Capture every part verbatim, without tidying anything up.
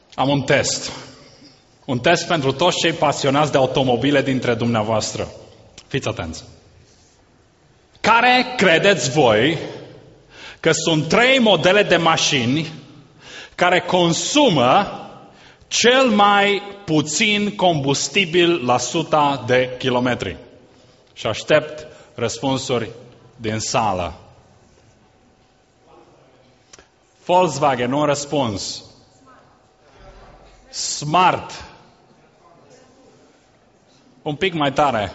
Am un test. Un test pentru toți cei pasionați de automobile dintre dumneavoastră. Fiți atenți. Care credeți voi că sunt trei modele de mașini care consumă cel mai puțin combustibil la suta de kilometri? Și aștept răspunsuri din sală. Volkswagen, un răspuns. Smart. Un pic mai tare.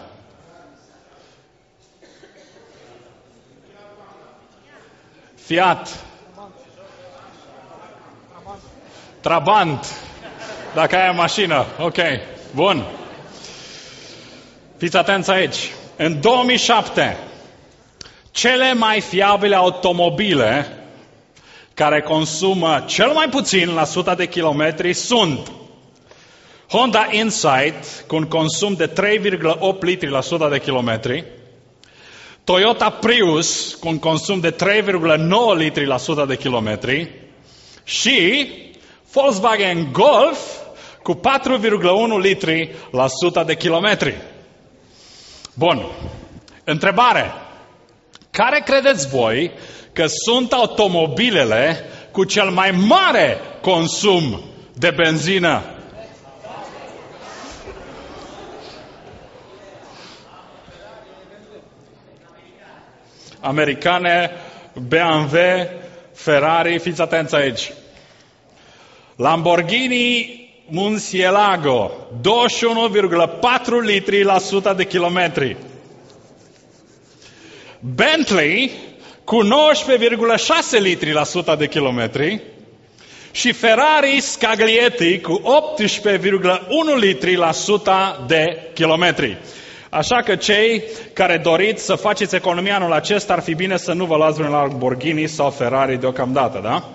Fiat. Trabant. Dacă ai o mașină. Ok. Bun. Fiți atenți aici. În două mii șapte, cele mai fiabile automobile care consumă cel mai puțin la suta de kilometri sunt Honda Insight cu un consum de trei virgulă opt litri la suta de kilometri, Toyota Prius cu un consum de trei virgulă nouă litri la suta de kilometri și Volkswagen Golf cu patru virgulă unu litri la suta de kilometri. Bun. Întrebare. Care credeți voi că sunt automobilele cu cel mai mare consum de benzină? Americane, B M W, Ferrari, fiți atenți aici. Lamborghini Murcielago, douăzeci și unu virgulă patru litri la suta de kilometri. Bentley cu nouăsprezece virgulă șase litri la suta de kilometri și Ferrari Scaglietti cu optsprezece virgulă unu litri la suta de kilometri. Așa că cei care doriți să faceți economia anul acesta, ar fi bine să nu vă luați vreun Lamborghini sau Ferrari deocamdată, da?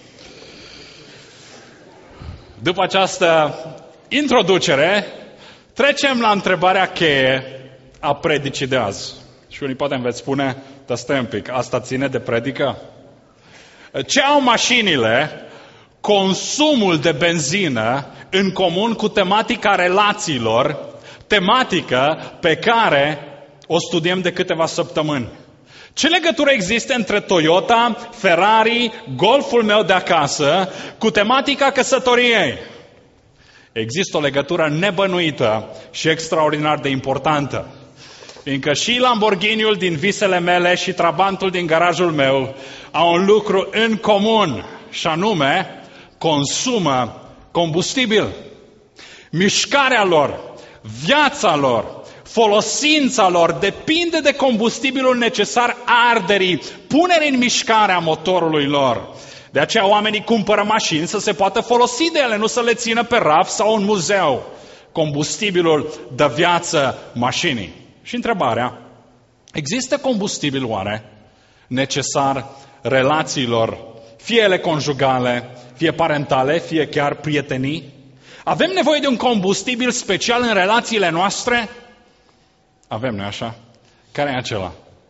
După această introducere, trecem la întrebarea cheie a predicii de azi. Și unii poate îmi veți spune, dar stai un pic, asta ține de predică? Ce au mașinile, consumul de benzină, în comun cu tematica relațiilor, tematică pe care o studiem de câteva săptămâni? Ce legătură există între Toyota, Ferrari, Golful meu de acasă, cu tematica căsătoriei? Există o legătură nebănuită și extraordinar de importantă. Fiindcă și Lamborghiniul din visele mele și Trabantul din garajul meu au un lucru în comun, și anume, consumă combustibil. Mișcarea lor, viața lor, folosința lor depinde de combustibilul necesar arderii, punerii în mișcare a motorului lor. De aceea oamenii cumpără mașini să se poată folosi de ele, nu să le țină pe raf sau în muzeu. Combustibilul dă viață mașinii. Și întrebarea, există combustibil oare necesar relațiilor, fie ele conjugale, fie parentale, fie chiar prietenii? Avem nevoie de un combustibil special în relațiile noastre? Avem, nu așa? Care e acela?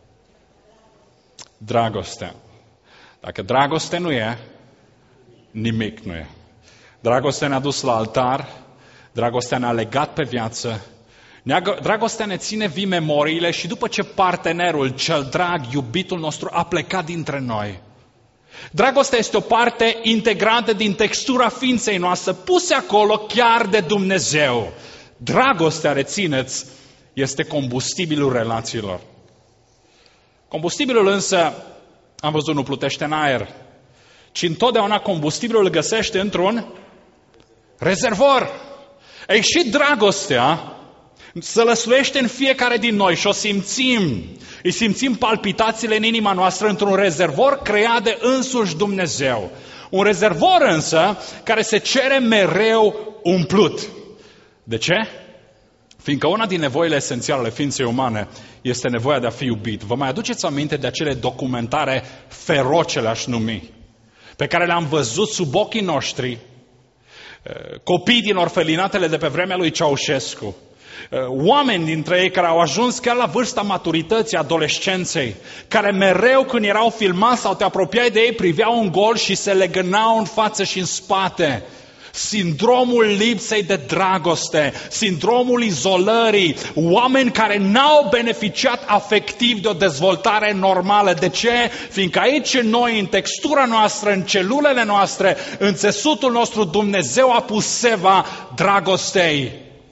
Dragostea. Dacă dragoste nu e, nimic nu e. Dragostea ne-a dus la altar, dragostea ne-a legat pe viață, dragostea ne ține vii memoriile și după ce partenerul, cel drag, iubitul nostru a plecat dintre noi. Dragostea este o parte integrată din textura ființei noastre, puse acolo chiar de Dumnezeu. Dragostea, rețineți, este combustibilul relațiilor. Combustibilul însă, am văzut, nu plutește în aer, ci întotdeauna combustibilul îl găsește într-un rezervor. Ei, și dragostea se lăsluiește în fiecare din noi și o simțim. Îi simțim palpitațiile în inima noastră într-un rezervor creat de însuși Dumnezeu. Un rezervor însă care se cere mereu umplut. De ce? Fiindcă una din nevoile esențiale ale ființei umane este nevoia de a fi iubit. Vă mai aduceți aminte de acele documentare feroce, le-aș numi, pe care le-am văzut sub ochii noștri, copii din orfelinatele de pe vremea lui Ceaușescu, oameni dintre ei care au ajuns chiar la vârsta maturității, adolescenței, care mereu când erau filmați sau te apropiai de ei, priveau un gol și se legănau în față și în spate. Sindromul lipsei de dragoste, sindromul izolării, oameni care n-au beneficiat afectiv de o dezvoltare normală. De ce? Fiindcă aici în noi, în textura noastră, în celulele noastre, în țesutul nostru, Dumnezeu a pus seva dragostei.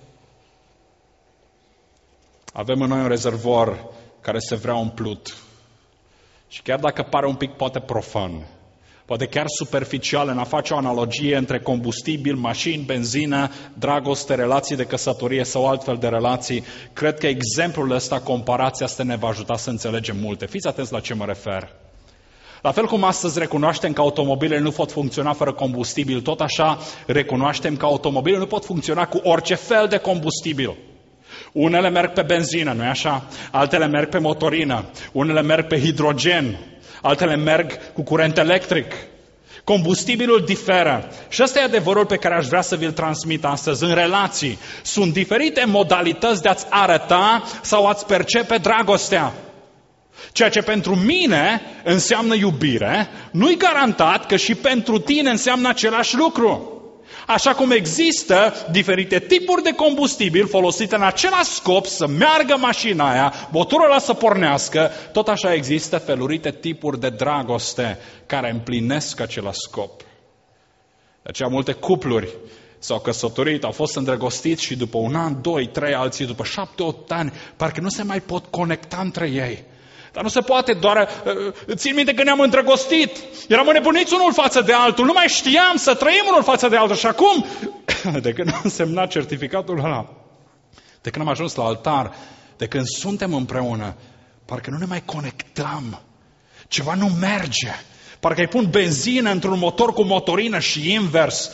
Avem în noi un rezervor care se vrea umplut. Și chiar dacă pare un pic poate profan, poate chiar superficial, în a face o analogie între combustibil, mașini, benzină, dragoste, relații de căsătorie sau altfel de relații, cred că exemplul ăsta, comparația asta ne va ajuta să înțelegem multe. Fiți atenți la ce mă refer. La fel cum astăzi recunoaștem că automobilele nu pot funcționa fără combustibil, tot așa recunoaștem că automobilele nu pot funcționa cu orice fel de combustibil. Unele merg pe benzină, nu-i așa? Altele merg pe motorină, unele merg pe hidrogen, altele merg cu curent electric. Combustibilul diferă. Și ăsta e adevărul pe care aș vrea să vi-l transmit astăzi. În relații sunt diferite modalități de a-ți arăta sau a-ți percepe dragostea. Ceea ce pentru mine înseamnă iubire, nu-i garantat că și pentru tine înseamnă același lucru. Așa cum există diferite tipuri de combustibil folosite în același scop să meargă mașina aia, motorul ăla să pornească, tot așa există felurite tipuri de dragoste care împlinesc același scop. De aceea multe cupluri s-au căsătorit, au fost îndrăgostiți și după un an, doi, trei, alții după șapte, opt ani, parcă nu se mai pot conecta între ei. Dar nu se poate doar... Țin minte că ne-am îndrăgostit, eram înnebuniți unul față de altul, nu mai știam să trăim unul față de altul. Și acum, de când am semnat certificatul ăla, de când am ajuns la altar, de când suntem împreună, parcă nu ne mai conectăm. Ceva nu merge. Parcă îi pun benzină într-un motor cu motorină și invers.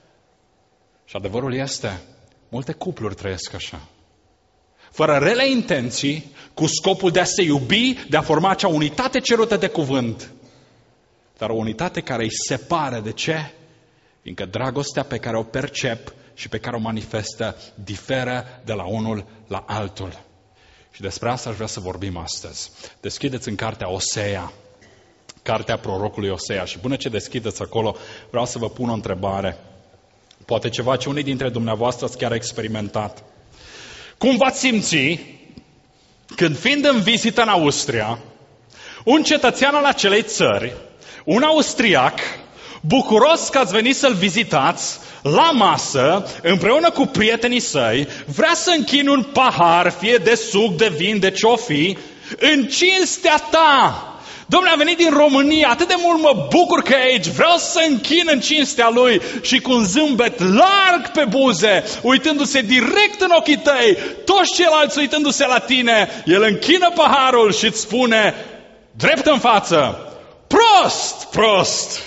Și adevărul este, multe cupluri trăiesc așa. Fără rele intenții, cu scopul de a se iubi, de a forma acea unitate cerută de cuvânt. Dar o unitate care îi separă. De ce? Fiindcă dragostea pe care o percep și pe care o manifestă diferă de la unul la altul. Și despre asta aș vrea să vorbim astăzi. Deschideți în cartea Osea, cartea prorocului Osea. Și până ce deschideți acolo, vreau să vă pun o întrebare. Poate ceva ce unii dintre dumneavoastră ați chiar experimentat. Cum v-ați simți când, fiind în vizită în Austria, un cetățean al acelei țări, un austriac, bucuros că ați venit să-l vizitați, la masă, împreună cu prietenii săi, vrea să închine un pahar, fie de suc, de vin, de ce-o fi, în cinstea ta. Dom'le, a venit din România, atât de mult mă bucur că e aici, vreau să închin în cinstea lui și cu un zâmbet larg pe buze, uitându-se direct în ochii tăi, toți ceilalți uitându-se la tine, el închină paharul și îți spune, drept în față, prost, prost!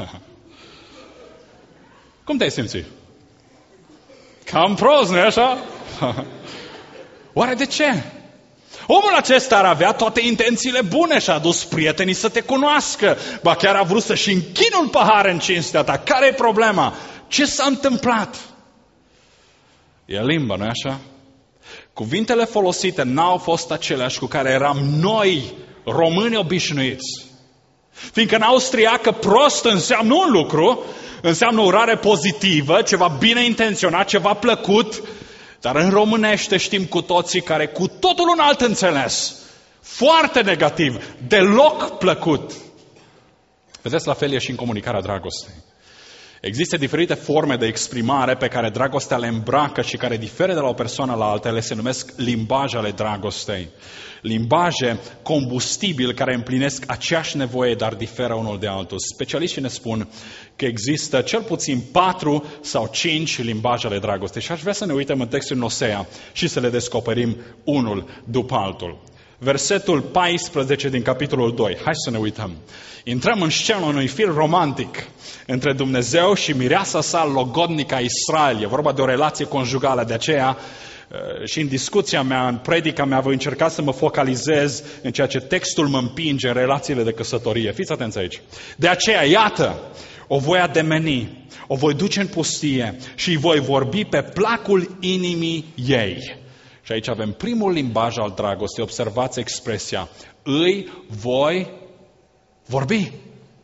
Cum te-ai simțit? Cam prost, nu-i așa? Oare de ce? Omul acesta ar avea toate intențiile bune și a dus prietenii să te cunoască. Ba chiar a vrut să-și închină un pahar în cinstea ta. Care e problema? Ce s-a întâmplat? E limba, nu-i așa? Cuvintele folosite n-au fost aceleași cu care eram noi, români obișnuiți. Fiindcă în austriacă prost înseamnă un lucru, înseamnă o urare pozitivă, ceva bine intenționat, ceva plăcut. Dar în românește știm cu toții care cu totul un alt înțeles. Foarte negativ, deloc plăcut. Vedeți, la fel e și în comunicarea dragostei. Există diferite forme de exprimare pe care dragostea le îmbracă și care diferă de la o persoană la alta. Ele se numesc limbaje ale dragostei. Limbaje combustibil care împlinesc aceeași nevoie, dar diferă unul de altul. Specialiștii ne spun că există cel puțin patru sau cinci limbaje ale dragostei. Și aș vrea să ne uităm în textul în Osea și să le descoperim unul după altul. Versetul paisprezece din capitolul doi. Hai să ne uităm. Intrăm în scena unui film romantic între Dumnezeu și mireasa sa logodnica Israel. E vorba de o relație conjugală, de aceea și în discuția mea, în predica mea, voi încerca să mă focalizez în ceea ce textul mă împinge în relațiile de căsătorie. Fiți atenți aici. De aceea, iată, o voi ademeni, o voi duce în pustie și îi voi vorbi pe placul inimii ei. Și aici avem primul limbaj al dragostei. Observați expresia. Îi voi vorbi.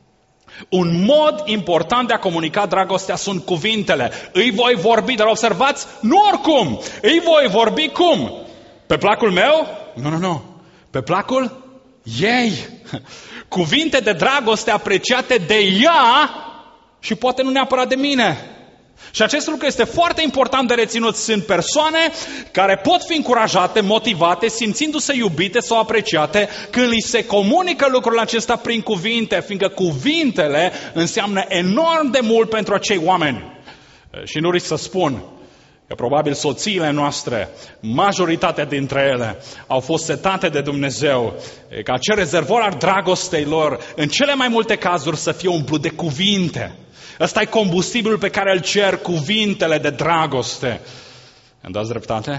Un mod important de a comunica dragostea sunt cuvintele. Îi voi vorbi, dar observați, nu oricum. Îi voi vorbi cum? Pe placul meu? Nu, nu, nu. Pe placul ei. Cuvinte de dragoste apreciate de ea și poate nu neapărat de mine. Și acest lucru este foarte important de reținut. Sunt persoane care pot fi încurajate, motivate, simțindu-se iubite sau apreciate când li se comunică lucrul acesta prin cuvinte, fiindcă cuvintele înseamnă enorm de mult pentru acei oameni. Și nu risc să spun că probabil soțiile noastre, majoritatea dintre ele, au fost setate de Dumnezeu ca acel rezervor al dragostei lor, în cele mai multe cazuri, să fie umplut de cuvinte. Ăsta e combustibilul pe care îl cer, cuvintele de dragoste. Îmi dați dreptate?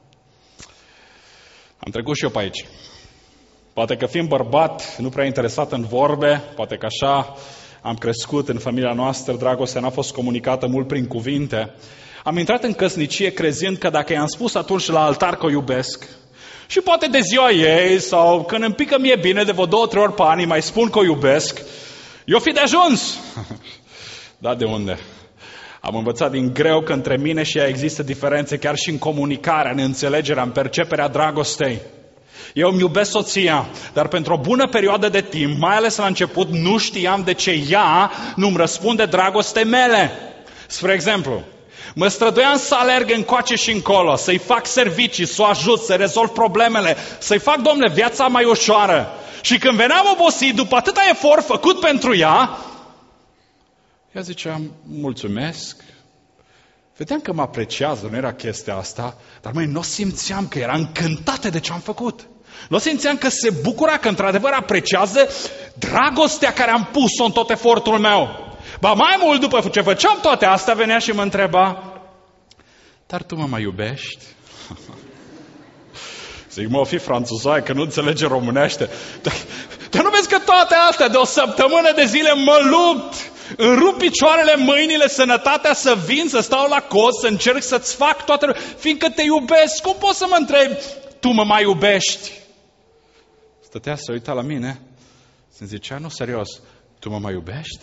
Am trecut și eu pe aici. Poate că fiind bărbat, nu prea interesat în vorbe, poate că așa am crescut în familia noastră, dragostea n-a fost comunicată mult prin cuvinte. Am intrat în căsnicie crezând că dacă i-am spus atunci la altar că o iubesc, și poate de ziua ei sau când îmi pică mie bine de vreo două, trei ori pe an, mai spun că o iubesc, eu fi de ajuns. Da, de unde? Am învățat din greu că între mine și ea există diferențe chiar și în comunicarea, în înțelegerea, în perceperea dragostei. Eu îmi iubesc soția, dar pentru o bună perioadă de timp, mai ales la început, nu știam de ce ea nu-mi răspunde dragostei mele. Spre exemplu, mă străduiam să alerg încoace și încolo, să-i fac servicii, să o ajut, să rezolv problemele, să-i fac, domnule, viața mai ușoară. Și când veneam obosit, după atâta efort făcut pentru ea, ea zicea, mulțumesc. Vedeam că mă apreciază, nu era chestia asta, dar măi, nu simțeam că era încântată de ce am făcut. Nu simțeam că se bucura, că într-adevăr apreciază dragostea care am pus-o în tot efortul meu. Ba mai mult, după ce făceam toate astea, venea și mă întreba, dar tu mă mai iubești? Zic, mă, o fi franțuzoaie, că nu înțelege românește. Dar, dar nu vezi că toate astea, de o săptămână de zile mă lupt, îmi rup picioarele, mâinile, sănătatea să vin, să stau la coz, să încerc să-ți fac toate, fiindcă te iubesc, cum poți să mă întrebi, tu mă mai iubești? Stătea să uita la mine, să-mi zicea, nu, serios, tu mă mai iubești?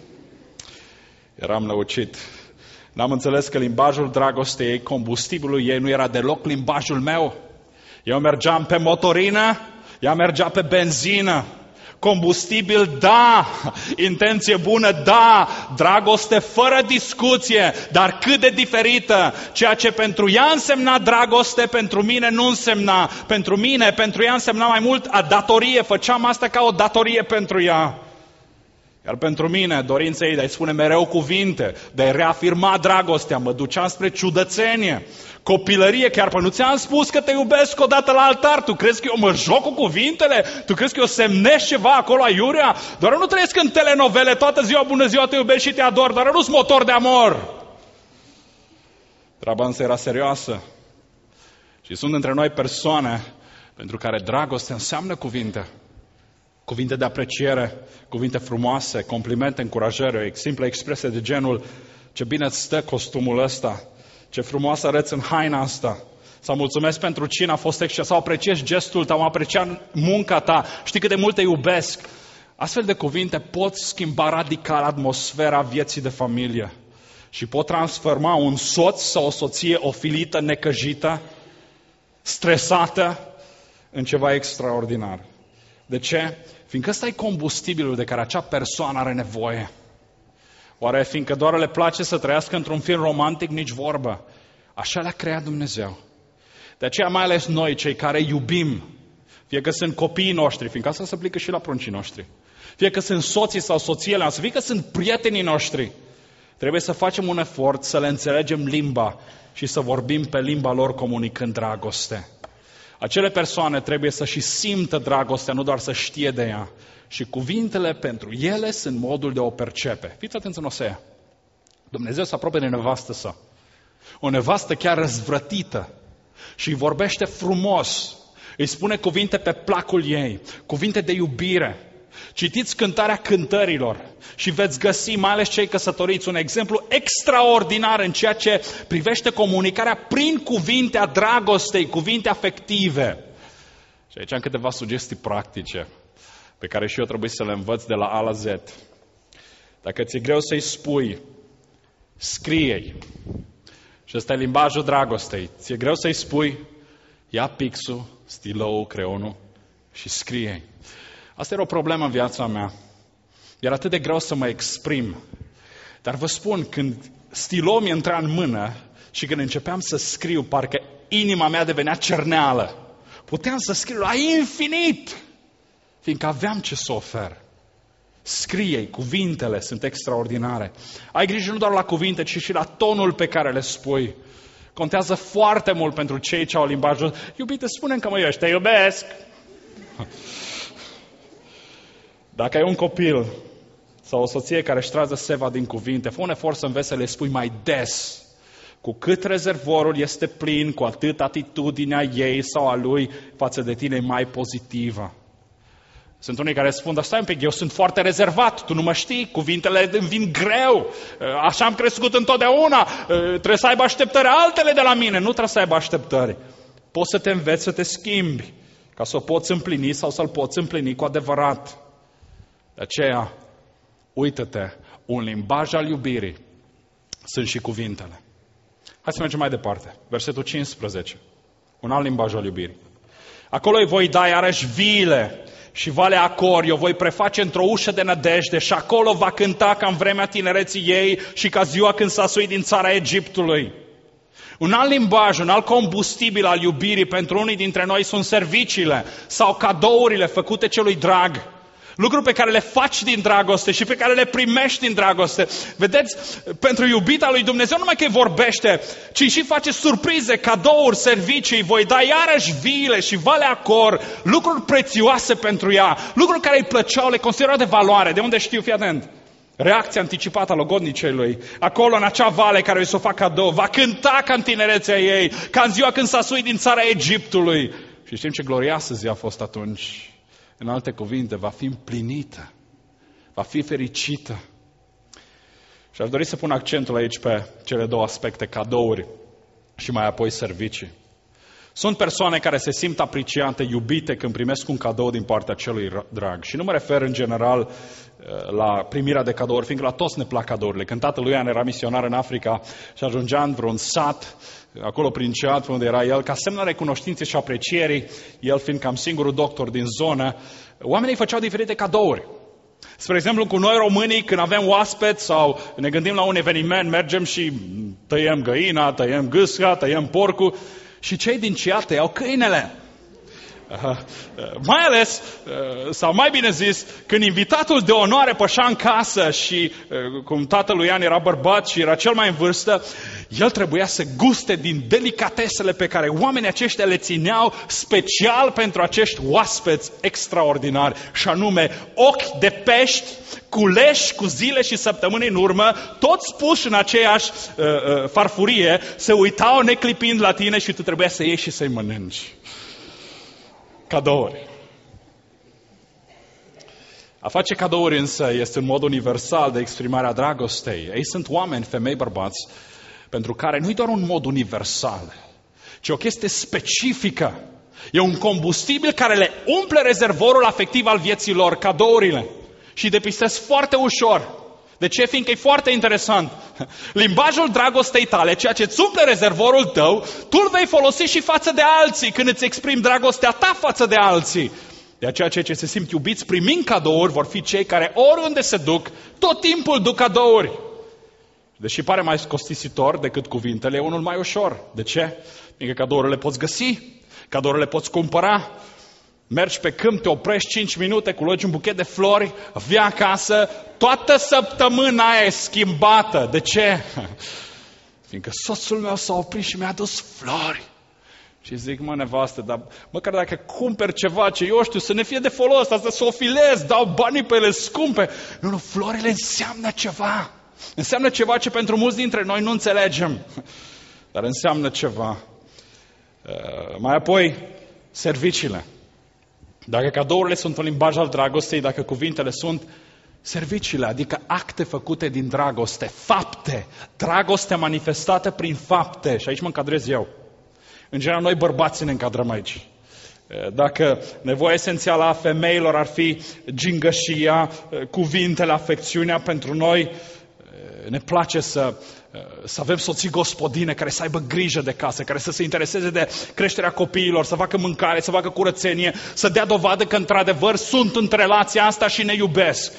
Eram lăucit. N-am înțeles că limbajul dragostei ei, combustibilul ei, nu era deloc limbajul meu. Eu mergeam pe motorină, ea mergea pe benzină. Combustibil, da, intenție bună, da, dragoste fără discuție, dar cât de diferită. Ceea ce pentru ea însemna dragoste, pentru mine nu însemna. Pentru mine, pentru ea însemna mai mult a datorie, făceam asta ca o datorie pentru ea. Iar pentru mine, dorința ei de a-i spune mereu cuvinte, de a-i reafirma dragostea, mă ducea spre ciudățenie, copilărie, chiar până nu ți-am spus că te iubesc odată la altar, tu crezi că eu mă joc cu cuvintele? Tu crezi că eu semnesc ceva acolo aiurea? Doar nu trăiesc în telenovele, toată ziua, bună ziua, te iubesc și te ador, dar nu-s motor de amor. Treaba însă era serioasă. Și sunt între noi persoane pentru care dragoste înseamnă cuvinte. Cuvinte de apreciere, cuvinte frumoase, complimente, încurajări, o simplă expresie de genul ce bine îți stă costumul ăsta, ce frumos arăți în haina asta, sau mulțumesc pentru cine a fost exces, sau apreciez gestul tău, am apreciat munca ta, știi cât de mult te iubesc. Astfel de cuvinte pot schimba radical atmosfera vieții de familie și pot transforma un soț sau o soție ofilită, necăjită, stresată, în ceva extraordinar. De ce? Fiindcă ăsta e combustibilul de care acea persoană are nevoie. Oare fiindcă doar le place să trăiască într-un film romantic, nici vorbă. Așa le-a creat Dumnezeu. De aceea mai ales noi, cei care iubim, fie că sunt copiii noștri, fiindcă asta se aplică și la pruncii noștri, fie că sunt soții sau soțiile noastre, fie că sunt prietenii noștri, trebuie să facem un efort să le înțelegem limba și să vorbim pe limba lor comunicând dragoste. Acele persoane trebuie să și simtă dragostea, nu doar să știe de ea. Și cuvintele pentru ele sunt modul de a o percepe. Fiți atenți în Osea. Dumnezeu se apropie de nevastă sa. O nevastă chiar răzvrătită. Și îi vorbește frumos. Îi spune cuvinte pe placul ei. Cuvinte de iubire. Citiți Cântarea Cântărilor și veți găsi, mai ales cei căsătoriți, un exemplu extraordinar în ceea ce privește comunicarea prin cuvinte a dragostei, cuvinte afective. Și aici am câteva sugestii practice pe care și eu trebuie să le învăț de la A la Z. Dacă ți-e greu să-i spui, scrie-i. Și ăsta e limbajul dragostei. Ți-e greu să-i spui, ia pixul, stilou, creionul și scrie-i. Asta era o problemă în viața mea. Era atât de greu să mă exprim. Dar vă spun, când stilou mi intra în mână și când începeam să scriu, parcă inima mea devenea cerneală. Puteam să scriu la infinit, fiindcă aveam ce să ofer. Scrie-i, cuvintele sunt extraordinare. Ai grijă nu doar la cuvinte, ci și la tonul pe care le spui. Contează foarte mult pentru cei ce au limbajul. Iubite, spune-mi că mă iubești, te iubesc. Dacă ai un copil sau o soție care își trage seva din cuvinte, fă un efort să înveți să le spui mai des. Cu cât rezervorul este plin, cu atât atitudinea ei sau a lui față de tine e mai pozitivă. Sunt unii care spun, dar stai un pic, eu sunt foarte rezervat, tu nu mă știi, cuvintele îmi vin greu, așa am crescut întotdeauna, trebuie să aibă așteptări altele de la mine, nu trebuie să aibă așteptări. Poți să te înveți să te schimbi, ca să o poți împlini sau să-l poți împlini cu adevărat. De aceea, uită-te, un limbaj al iubirii sunt și cuvintele. Hai să mergem mai departe. Versetul cincisprezece. Un alt limbaj al iubirii. Acolo îi voi da iarăși viile și Valea Acor, eu voi preface într-o ușă de nădejde și acolo va cânta ca în vremea tinereții ei și ca ziua când s-a suit din țara Egiptului. Un alt limbaj, un alt combustibil al iubirii pentru unii dintre noi sunt serviciile sau cadourile făcute celui drag. Lucruri pe care le faci din dragoste și pe care le primești din dragoste. Vedeți, pentru iubita lui Dumnezeu nu numai că îi vorbește, ci și face surprize, cadouri, servicii. Voi da iarăși viile și Valea Acor, lucruri prețioase pentru ea, lucruri care îi plăceau, le considerau de valoare. De unde știu? Fii atent. Reacția anticipată a logodnicei lui. Acolo, în acea vale care îi s-o fac cadou, va cânta ca în tinerețea ei, ca în ziua când s-a suit din țara Egiptului. Și știm ce glorioasă zi a fost atunci. În alte cuvinte, va fi împlinită, va fi fericită. Și aș dori să pun accentul aici pe cele două aspecte, cadouri și mai apoi servicii. Sunt persoane care se simt apreciate, iubite când primesc un cadou din partea celui drag. Și nu mă refer în general la primirea de cadouri, fiindcă la toți ne plac cadourile. Când tatăl lui Ian era misionar în Africa și ajungea în vreun sat, acolo prin Ceat, unde era el, ca semn recunoștinței și aprecierii, el fiind cam singurul doctor din zonă, oamenii făceau diferite cadouri. Spre exemplu, cu noi românii, când avem oaspeți sau ne gândim la un eveniment, mergem și tăiem găina, tăiem gâsca, tăiem porcul și cei din Ceat tăiau câinele. Uh, mai ales, uh, sau mai bine zis, când invitatul de onoare pășea în casă și uh, cum tatăl lui Ian era bărbat și era cel mai în vârstă, el trebuia să guste din delicatesele pe care oamenii aceștia le țineau special pentru acești oaspeți extraordinari, și anume ochi de pești culeși cu zile și săptămâni în urmă, toți puși în aceeași uh, uh, farfurie, se uitau neclipind la tine și tu trebuia să ieși și să-i mănânci. Cadouri. A face cadouri însă este un mod universal de exprimare a dragostei. Ei sunt oameni, femei, bărbați, pentru care nu e doar un mod universal, ci o chestie specifică. E un combustibil care le umple rezervorul afectiv al vieții lor, cadourile. Și depistez foarte ușor. De ce? Fiindcă e foarte interesant. Limbajul dragostei tale, ceea ce îți umple rezervorul tău, tu îl vei folosi și față de alții, când îți exprimi dragostea ta față de alții. De aceea cei ce se simt iubiți primind cadouri vor fi cei care oriunde se duc, tot timpul duc cadouri. Deși pare mai costisitor decât cuvintele, e unul mai ușor. De ce? Fiindcă cadourile le poți găsi, cadourile le poți cumpăra. Mergi pe câmp, te oprești cinci minute, culogi un buchet de flori, vii acasă, toată săptămâna aia e schimbată. De ce? Fiindcă soțul meu s-a oprit și mi-a adus flori. Și zic, mă, nevastă, dar măcar dacă cumperi ceva ce eu știu, să ne fie de folos, asta să o filez, dau banii pe ele scumpe. Nu, nu, florile înseamnă ceva. Înseamnă ceva ce pentru mulți dintre noi nu înțelegem. Dar înseamnă ceva. Uh, mai apoi, serviciile. Dacă cadourile sunt un limbaj al dragostei, dacă cuvintele sunt serviciile, adică acte făcute din dragoste, fapte, dragoste manifestată prin fapte. Și aici mă încadrez eu. În general, noi bărbații ne încadrăm aici. Dacă nevoia esențială a femeilor ar fi gingășia, cuvintele, afecțiunea pentru noi, ne place să, să avem soții gospodine care să aibă grijă de casă, care să se intereseze de creșterea copiilor, să facă mâncare, să facă curățenie, să dea dovadă că într-adevăr sunt în relația asta și ne iubesc.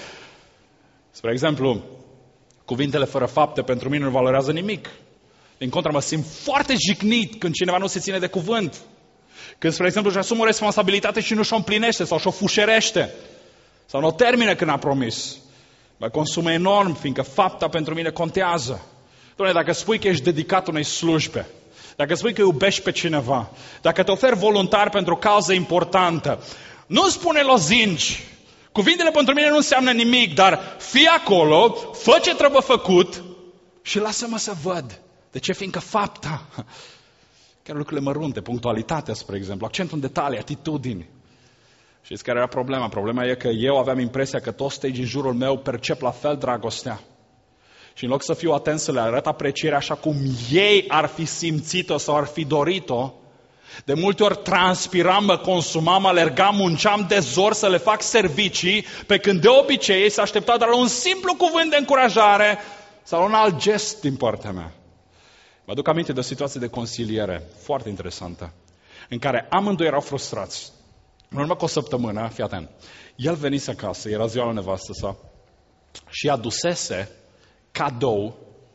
Spre exemplu, cuvintele fără fapte pentru mine nu valorează nimic. Din contră, mă simt foarte jignit când cineva nu se ține de cuvânt. Când, spre exemplu, își asumă o responsabilitate și nu și-o împlinește sau și-o fușerește. Sau nu o termină când a promis. Mă consumă enorm, fiindcă fapta pentru mine contează. Doamne, dacă spui că ești dedicat unei slujbe, dacă spui că iubești pe cineva, dacă te oferi voluntar pentru o cauză importantă, nu spune lozinci. Cuvintele pentru mine nu înseamnă nimic, dar fii acolo, fă ce trebuie făcut și lasă-mă să văd. De ce? Fiindcă fapta, chiar lucrurile mărunte, punctualitatea, spre exemplu, accentul în detalii, atitudini. Știți care era problema? Problema e că eu aveam impresia că toți cei din jurul meu percep la fel dragostea. Și în loc să fiu atent să le arăt aprecierea așa cum ei ar fi simțit-o sau ar fi dorit-o, de multe ori transpiram, mă consumam, alergam, munceam de zor să le fac servicii, pe când de obicei ei se așteptau doar la un simplu cuvânt de încurajare sau un alt gest din partea mea. Mă aduc aminte de o situație de consiliere foarte interesantă, în care amândoi erau frustrați. În urmă cu o săptămână, fii atent, el venise acasă, era ziua la nevastă sa, și adusese cadou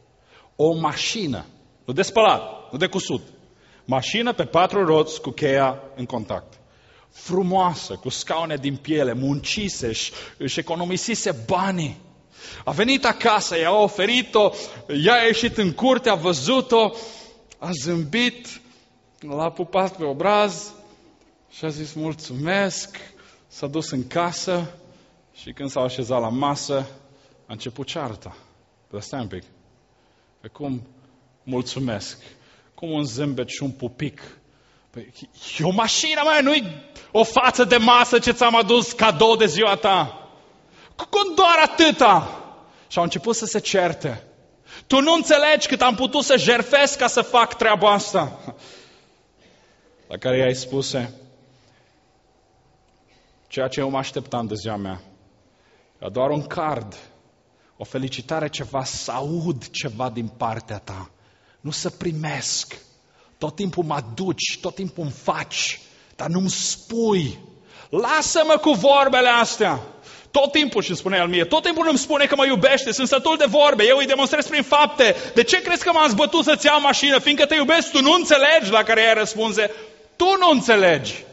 o mașină, nu de spălat, nu de cusut, mașină pe patru roți cu cheia în contact. Frumoasă, cu scaune din piele, muncise, își, își economisise banii. A venit acasă, i-a oferit-o, ea a ieșit în curte, a văzut-o, a zâmbit, l-a pupat pe obraz și a zis mulțumesc, s-a dus în casă și când s-a așezat la masă, a început cearta. Dar stai un pic, pe cum mulțumesc, cum un zâmbet și un pupic. Păi, e o mașină, mă, nu-i o față de masă ce ți-am adus cadou de ziua ta. Cum doar atâta? Și au început să se certe. Tu nu înțelegi cât am putut să jertfesc ca să fac treaba asta. La care i-ai spuse, ceea ce eu mă așteptam de ziua mea, era doar un card, o felicitare, ceva, să aud ceva din partea ta. Nu să primesc. Tot timpul mă aduci, tot timpul îmi faci, dar nu-mi spui. Lasă-mă cu vorbele astea. Tot timpul, și spune el mie, tot timpul îmi spune că mă iubește, sunt sătul de vorbe, eu îi demonstrez prin fapte. De ce crezi că m-am zbătut să-ți iau mașină? Fiindcă te iubesc, tu nu înțelegi. La care ea răspunse, tu nu înțelegi.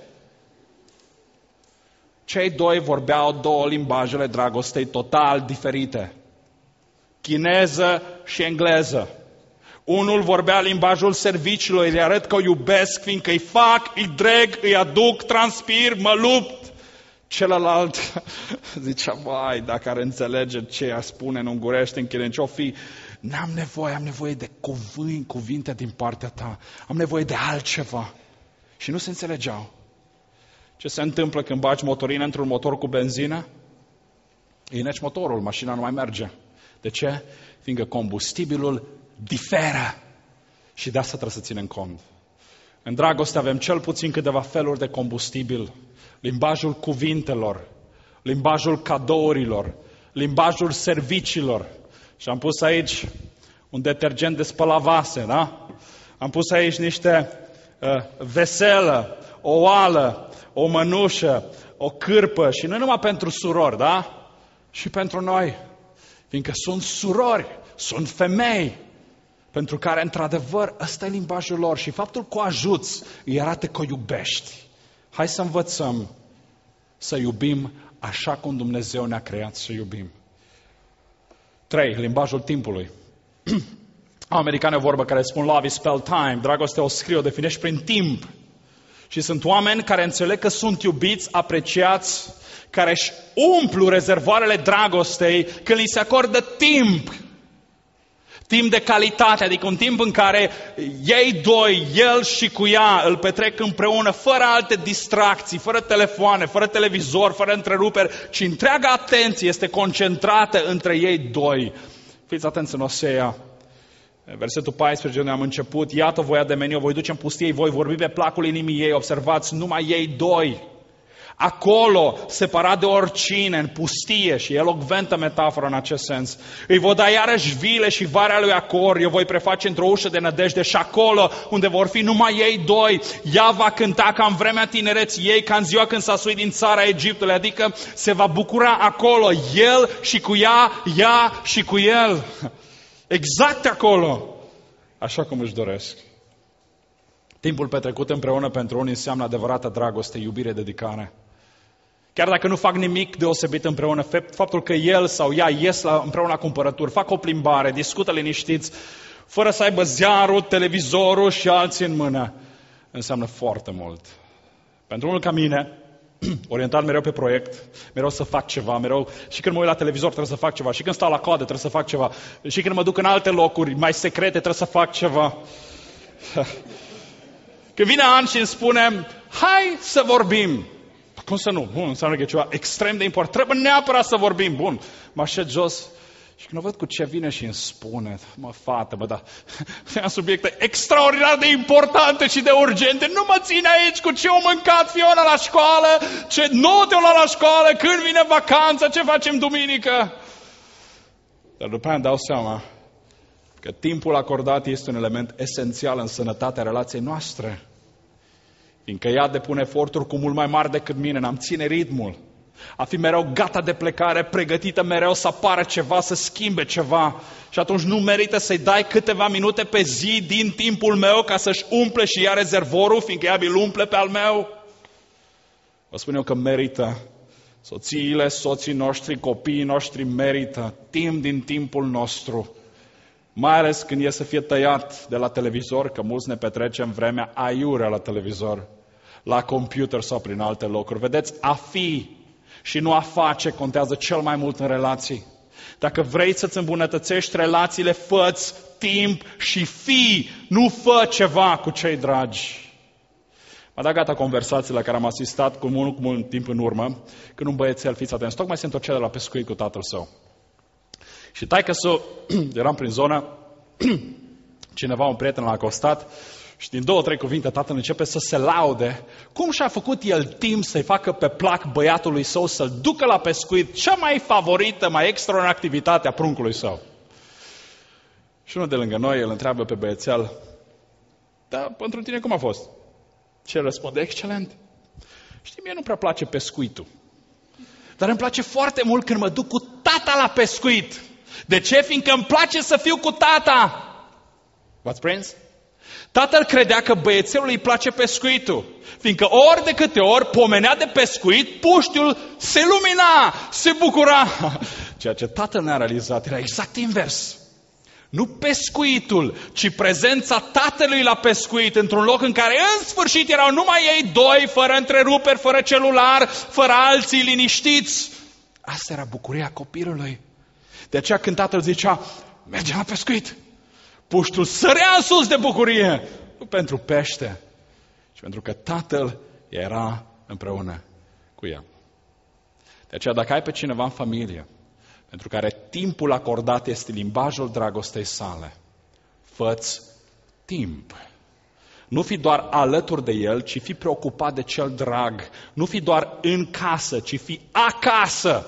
Cei doi vorbeau două limbajele dragostei total diferite. Chineză și engleză. Unul vorbea limbajul serviciilor, îi arăt că o iubesc, fiindcă îi fac, îi dreg, îi aduc, transpir, mă lupt. Celălalt zicea, vai, dacă ar înțelege ce ar spune în ungurește, în chineză, ce-o fi, n-am nevoie, am nevoie de cuvânt, cuvinte din partea ta, am nevoie de altceva. Și nu se înțelegeau. Ce se întâmplă când bagi motorină într-un motor cu benzină? Ineci motorul, mașina nu mai merge. De ce? Fiindcă combustibilul diferă. Și de asta trebuie să ținem cont. În dragoste avem cel puțin câteva feluri de combustibil. Limbajul cuvintelor, limbajul cadourilor, limbajul serviciilor. Și am pus aici un detergent de spălat vase, da? Am pus aici niște uh, veselă, o oală, o mănușă, o cârpă și nu numai pentru surori, da? Și pentru noi. Fiindcă sunt surori, sunt femei, pentru care, într-adevăr, ăsta e limbajul lor și faptul că o ajuți îi arată că o iubești. Hai să învățăm să iubim așa cum Dumnezeu ne-a creat să iubim. Trei, limbajul timpului. Americane o vorbă care spun love is spelled time, dragostea o scrie, o definești prin timp. Și sunt oameni care înțeleg că sunt iubiți, apreciați, care își umplu rezervoarele dragostei când li se acordă timp. Timp de calitate, adică un timp în care ei doi, el și cu ea, îl petrec împreună, fără alte distracții, fără telefoane, fără televizor, fără întreruperi, ci întreaga atenție este concentrată între ei doi. Fiți atenți în Osea, Versetul paisprezece, unde am început, iată voia de meniu, o voi duce în pustie, voi vorbi pe placul inimii ei, observați, numai ei doi. Acolo, separat de oricine, în pustie, și elocventă metaforă în acest sens, îi voi da iarăși vile și varea lui Acor, eu voi preface într-o ușă de nădejde și acolo, unde vor fi numai ei doi, ea va cânta ca în vremea tinereții ei, ca în ziua când s-a suit din țara Egiptului, adică se va bucura acolo, el și cu ea, ea și cu el. Exact acolo, așa cum își doresc. Timpul petrecut împreună pentru unii înseamnă adevărată dragoste, iubire, dedicare. Chiar dacă nu fac nimic deosebit împreună, faptul că el sau ea ies la, împreună la cumpărături, fac o plimbare, discută liniștiți, fără să aibă ziarul, televizorul și alții în mână, înseamnă foarte mult. Pentru unul ca mine, orientat mereu pe proiect, mereu să fac ceva, mereu, și când mă uit la televizor trebuie să fac ceva, și când stau la coadă trebuie să fac ceva, și când mă duc în alte locuri mai secrete trebuie să fac ceva. Când vine An și îmi spune, hai să vorbim. Cum să nu? Bun, înseamnă că e ceva extrem de important. Trebuie neapărat să vorbim. Bun, mă așez jos și când o văd cu ce vine și îmi spune, mă, fată, mă, da, am subiecte extraordinar de importante și de urgente. Nu mă ține aici cu ce o mâncat Fiona la școală, ce note o la la școală, când vine vacanța, ce facem duminică. Dar după aia îmi dau seama că timpul acordat este un element esențial în sănătatea relației noastre. Fiindcă ea depune eforturi cu mult mai mari decât mine, n-am ține ritmul. A fi mereu gata de plecare, pregătită mereu să apară ceva, să schimbe ceva. Și atunci nu merită să-i dai câteva minute pe zi din timpul meu ca să-și umple și ea rezervorul, fiindcă ea îl umple pe al meu. Vă spun eu că merită. Soțiile, soții noștri, copiii noștri merită timp din timpul nostru. Mai ales când e să fie tăiat de la televizor, că mulți ne petrecem vremea aiurea la televizor, la computer sau prin alte locuri. Vedeți, a fi și nu a face contează cel mai mult în relații. Dacă vrei să-ți îmbunătățești relațiile, fă-ți timp și fii, nu fă ceva cu cei dragi. M-a dat gata conversații la care am asistat cu mult, cu mult timp în urmă, când un băiețel, fiți atenți, tocmai se întorcea de la pescuit cu tatăl său. Și taică-s-o, eram prin zonă, cineva, un prieten l-a acostat și din două, trei cuvinte tatăl începe să se laude cum și-a făcut el timp să-i facă pe plac băiatului său să-l ducă la pescuit, cea mai favorită, mai extraordinară activitate a pruncului său. Și unul de lângă noi îl întreabă pe băiețel, dar pentru tine cum a fost? Și el răspunde, excelent. Știi, mie nu prea place pescuitul, dar îmi place foarte mult când mă duc cu tata la pescuit. De ce? Fiindcă îmi place să fiu cu tata. V-ați prins? Tatăl credea că băiețelul îi place pescuitul, fiindcă ori de câte ori pomenea de pescuit, puștiul se lumina, se bucura. Ceea ce tatăl ne-a realizat era exact invers. Nu pescuitul, ci prezența tatălui la pescuit, într-un loc în care în sfârșit erau numai ei doi, fără întreruperi, fără celular, fără alții, liniștiți. Asta era bucuria copilului. De aceea când tatăl zicea, mergem la pescuit, puștul sărea în sus de bucurie. Nu pentru pește, ci pentru că tatăl era împreună cu el. De aceea dacă ai pe cineva în familie pentru care timpul acordat este limbajul dragostei sale, fă-ți timp. Nu fi doar alături de el, ci fi preocupat de cel drag. Nu fi doar în casă, ci fi acasă.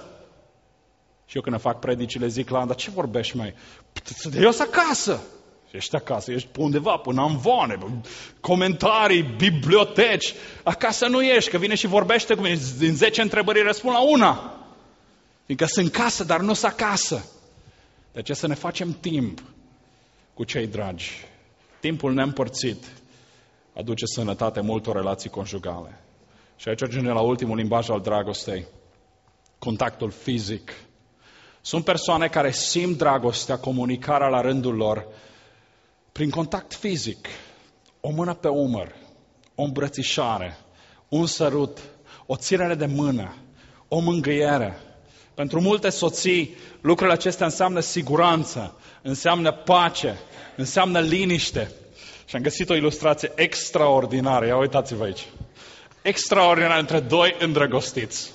Și eu când fac predicile zic la dar ce vorbești mai? Eu sunt acasă. Ești acasă, ești pe undeva, până în voane, comentarii, biblioteci. Acasă nu ești, că vine și vorbește cu mine. Din zece întrebări răspund la una. Fiindcă sunt casă, dar nu sunt acasă. De aceea să ne facem timp cu cei dragi. Timpul neîmpărțit aduce sănătate multor relații conjugale. Și aici ajungem la ultimul limbaj al dragostei. Contactul fizic. Sunt persoane care simt dragostea, comunicarea la rândul lor, prin contact fizic. O mână pe umăr, o îmbrățișare, un sărut, o ținere de mână, o mângâiere. Pentru multe soții, lucrurile acestea înseamnă siguranță, înseamnă pace, înseamnă liniște. Și am găsit o ilustrație extraordinară. Ia uitați-vă aici. Extraordinar între doi îndrăgostiți.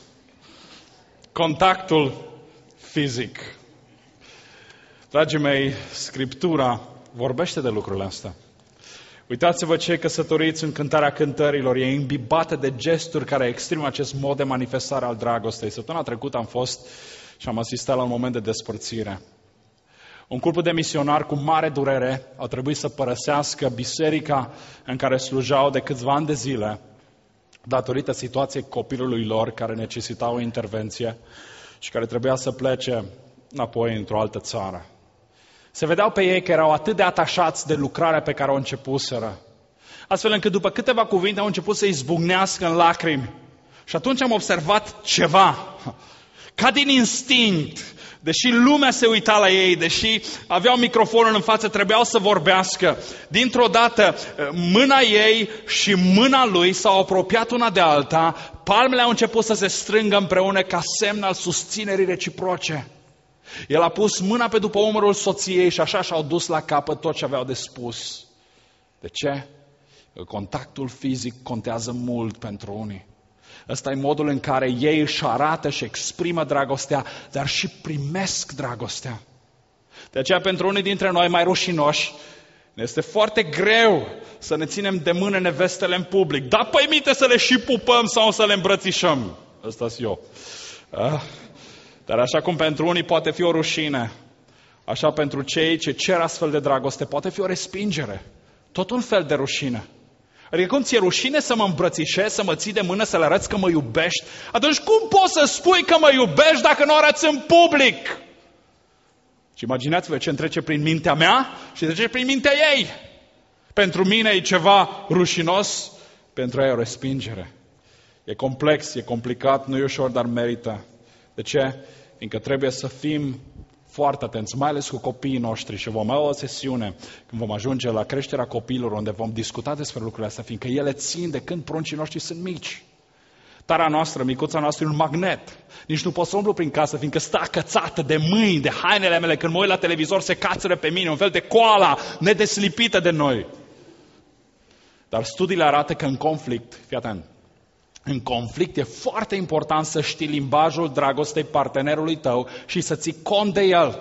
Contactul fizic. Dragii mei, Scriptura vorbește de lucrurile astea. Uitați-vă cei căsătoriți în cântarea cântărilor, e imbibată de gesturi care exprimă acest mod de manifestare al dragostei. Săptămâna trecută am fost și am asistat la un moment de despărțire. Un cuplu de misionari cu mare durere au trebuit să părăsească biserica în care slujau de câțiva ani de zile, datorită situației copilului lor care necesita o intervenție și care trebuia să plece înapoi într-o altă țară. Se vedeau pe ei că erau atât de atașați de lucrarea pe care o începuseră, astfel încât după câteva cuvinte au început să izbucnească în lacrimi. Și atunci am observat ceva, ca din instinct, deși lumea se uita la ei, deși aveau microfonul în față, trebuiau să vorbească. Dintr-o dată, mâna ei și mâna lui s-au apropiat una de alta, palmele au început să se strângă împreună ca semn al susținerii reciproce. El a pus mâna pe după umărul soției și așa și-au dus la capăt tot ce aveau de spus. De ce? Contactul fizic contează mult pentru unii. Ăsta e modul în care ei își arată și exprimă dragostea, dar și primesc dragostea. De aceea, pentru unii dintre noi mai rușinoși, ne este foarte greu să ne ținem de mână nevestele în public. Da, păi minte să le și pupăm sau să le îmbrățișăm. Ăsta-s eu. Ah. Dar așa cum pentru unii poate fi o rușine, așa pentru cei ce cer astfel de dragoste poate fi o respingere. Tot un fel de rușine. Adică cum ți-e rușine să mă îmbrățișezi, să mă ții de mână, să le arăți că mă iubești? Atunci cum poți să spui că mă iubești dacă nu o arăți în public? Și imaginați-vă ce îmi trece prin mintea mea și trece prin mintea ei. Pentru mine e ceva rușinos, pentru ei e o respingere. E complex, e complicat, nu e ușor, dar merită. De ce? Fiindcă trebuie să fim foarte atenți, mai ales cu copiii noștri, și vom avea o sesiune când vom ajunge la creșterea copiilor, unde vom discuta despre lucrurile astea, fiindcă ele țin de când pruncii noștri sunt mici. Tara noastră, micuța noastră, e un magnet. Nici nu pot să umblu prin casă, fiindcă stă cățată de mâini, de hainele mele. Când mă uit la televizor, se cațără pe mine, un fel de coala nedeslipită de noi. Dar studiile arată că în conflict, fii atent, în conflict e foarte important să știi limbajul dragostei partenerului tău și să ții cont de el.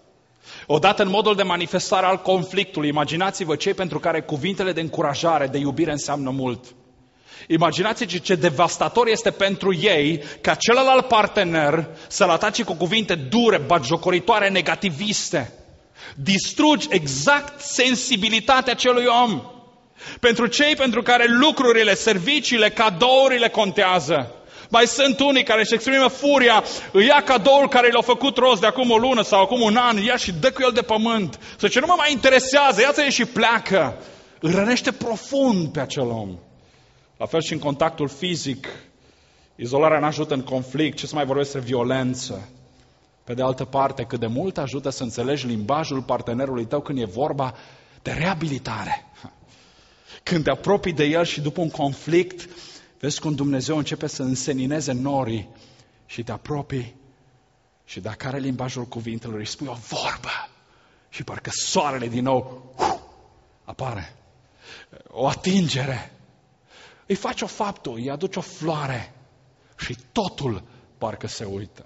Odată în modul de manifestare al conflictului, imaginați-vă cei pentru care cuvintele de încurajare, de iubire înseamnă mult. Imaginați-vă ce devastator este pentru ei ca celălalt partener să-l atace cu cuvinte dure, batjocoritoare, negativiste. Distrugi exact sensibilitatea acelui om. Pentru cei pentru care lucrurile, serviciile, cadourile contează. Mai sunt unii care își exprimă furia, îi ia cadoul care l-a făcut rost de acum o lună sau acum un an, ia și dă cu el de pământ. Să ce nu mă mai interesează, ia-ți-l și pleacă. Îl rănește profund pe acel om. La fel și în contactul fizic, izolarea nu ajută în conflict, ce să mai vorbesc despre violență. Pe de altă parte, cât de mult ajută să înțelegi limbajul partenerului tău când e vorba de reabilitare. Când te apropii de el și după un conflict, vezi cum Dumnezeu începe să însenineze norii și te apropii și dacă are limbajul cuvintelor, îi spui o vorbă și parcă soarele din nou uf, apare. O atingere. Îi faci o faptă, îi aduci o floare și totul parcă se uită.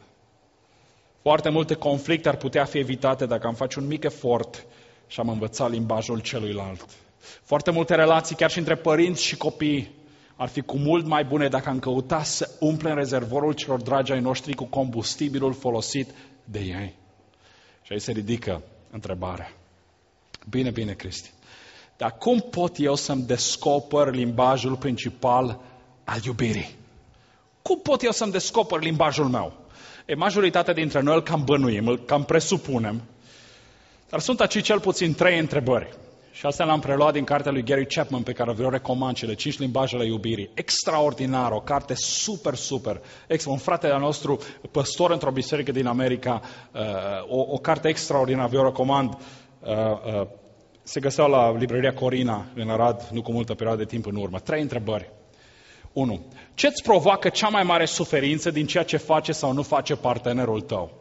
Foarte multe conflicte ar putea fi evitate dacă am face un mic efort și am învățat limbajul celuilalt. Foarte multe relații, chiar și între părinți și copii, ar fi cu mult mai bune dacă am căutat să umplem rezervorul celor dragi ai noștri cu combustibilul folosit de ei. Și aici se ridică întrebarea. Bine, bine, Cristi. Dar cum pot eu să-mi descoper limbajul principal al iubirii? Cum pot eu să-mi descoper limbajul meu? E, majoritatea dintre noi îl cam bănuim, îl cam presupunem. Dar sunt aici cel puțin trei întrebări. Și asta l-am preluat din cartea lui Gary Chapman, pe care vreau recomand, cele cinci limbaje ale iubirii. Extraordinar, o carte super, super. Un frate al nostru, păstor într-o biserică din America, o, o carte extraordinară, vreau recomand. Se găsea la librăria Corina, în Arad, nu cu multă perioadă de timp în urmă. Trei întrebări. unu. Ce-ți provoacă cea mai mare suferință din ceea ce face sau nu face partenerul tău?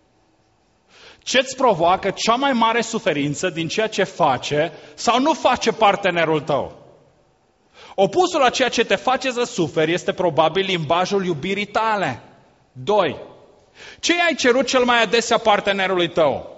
Ce-ți provoacă cea mai mare suferință din ceea ce face sau nu face partenerul tău? Opusul la ceea ce te face să suferi este probabil limbajul iubirii tale. doi. Ce ai cerut cel mai adesea partenerului tău?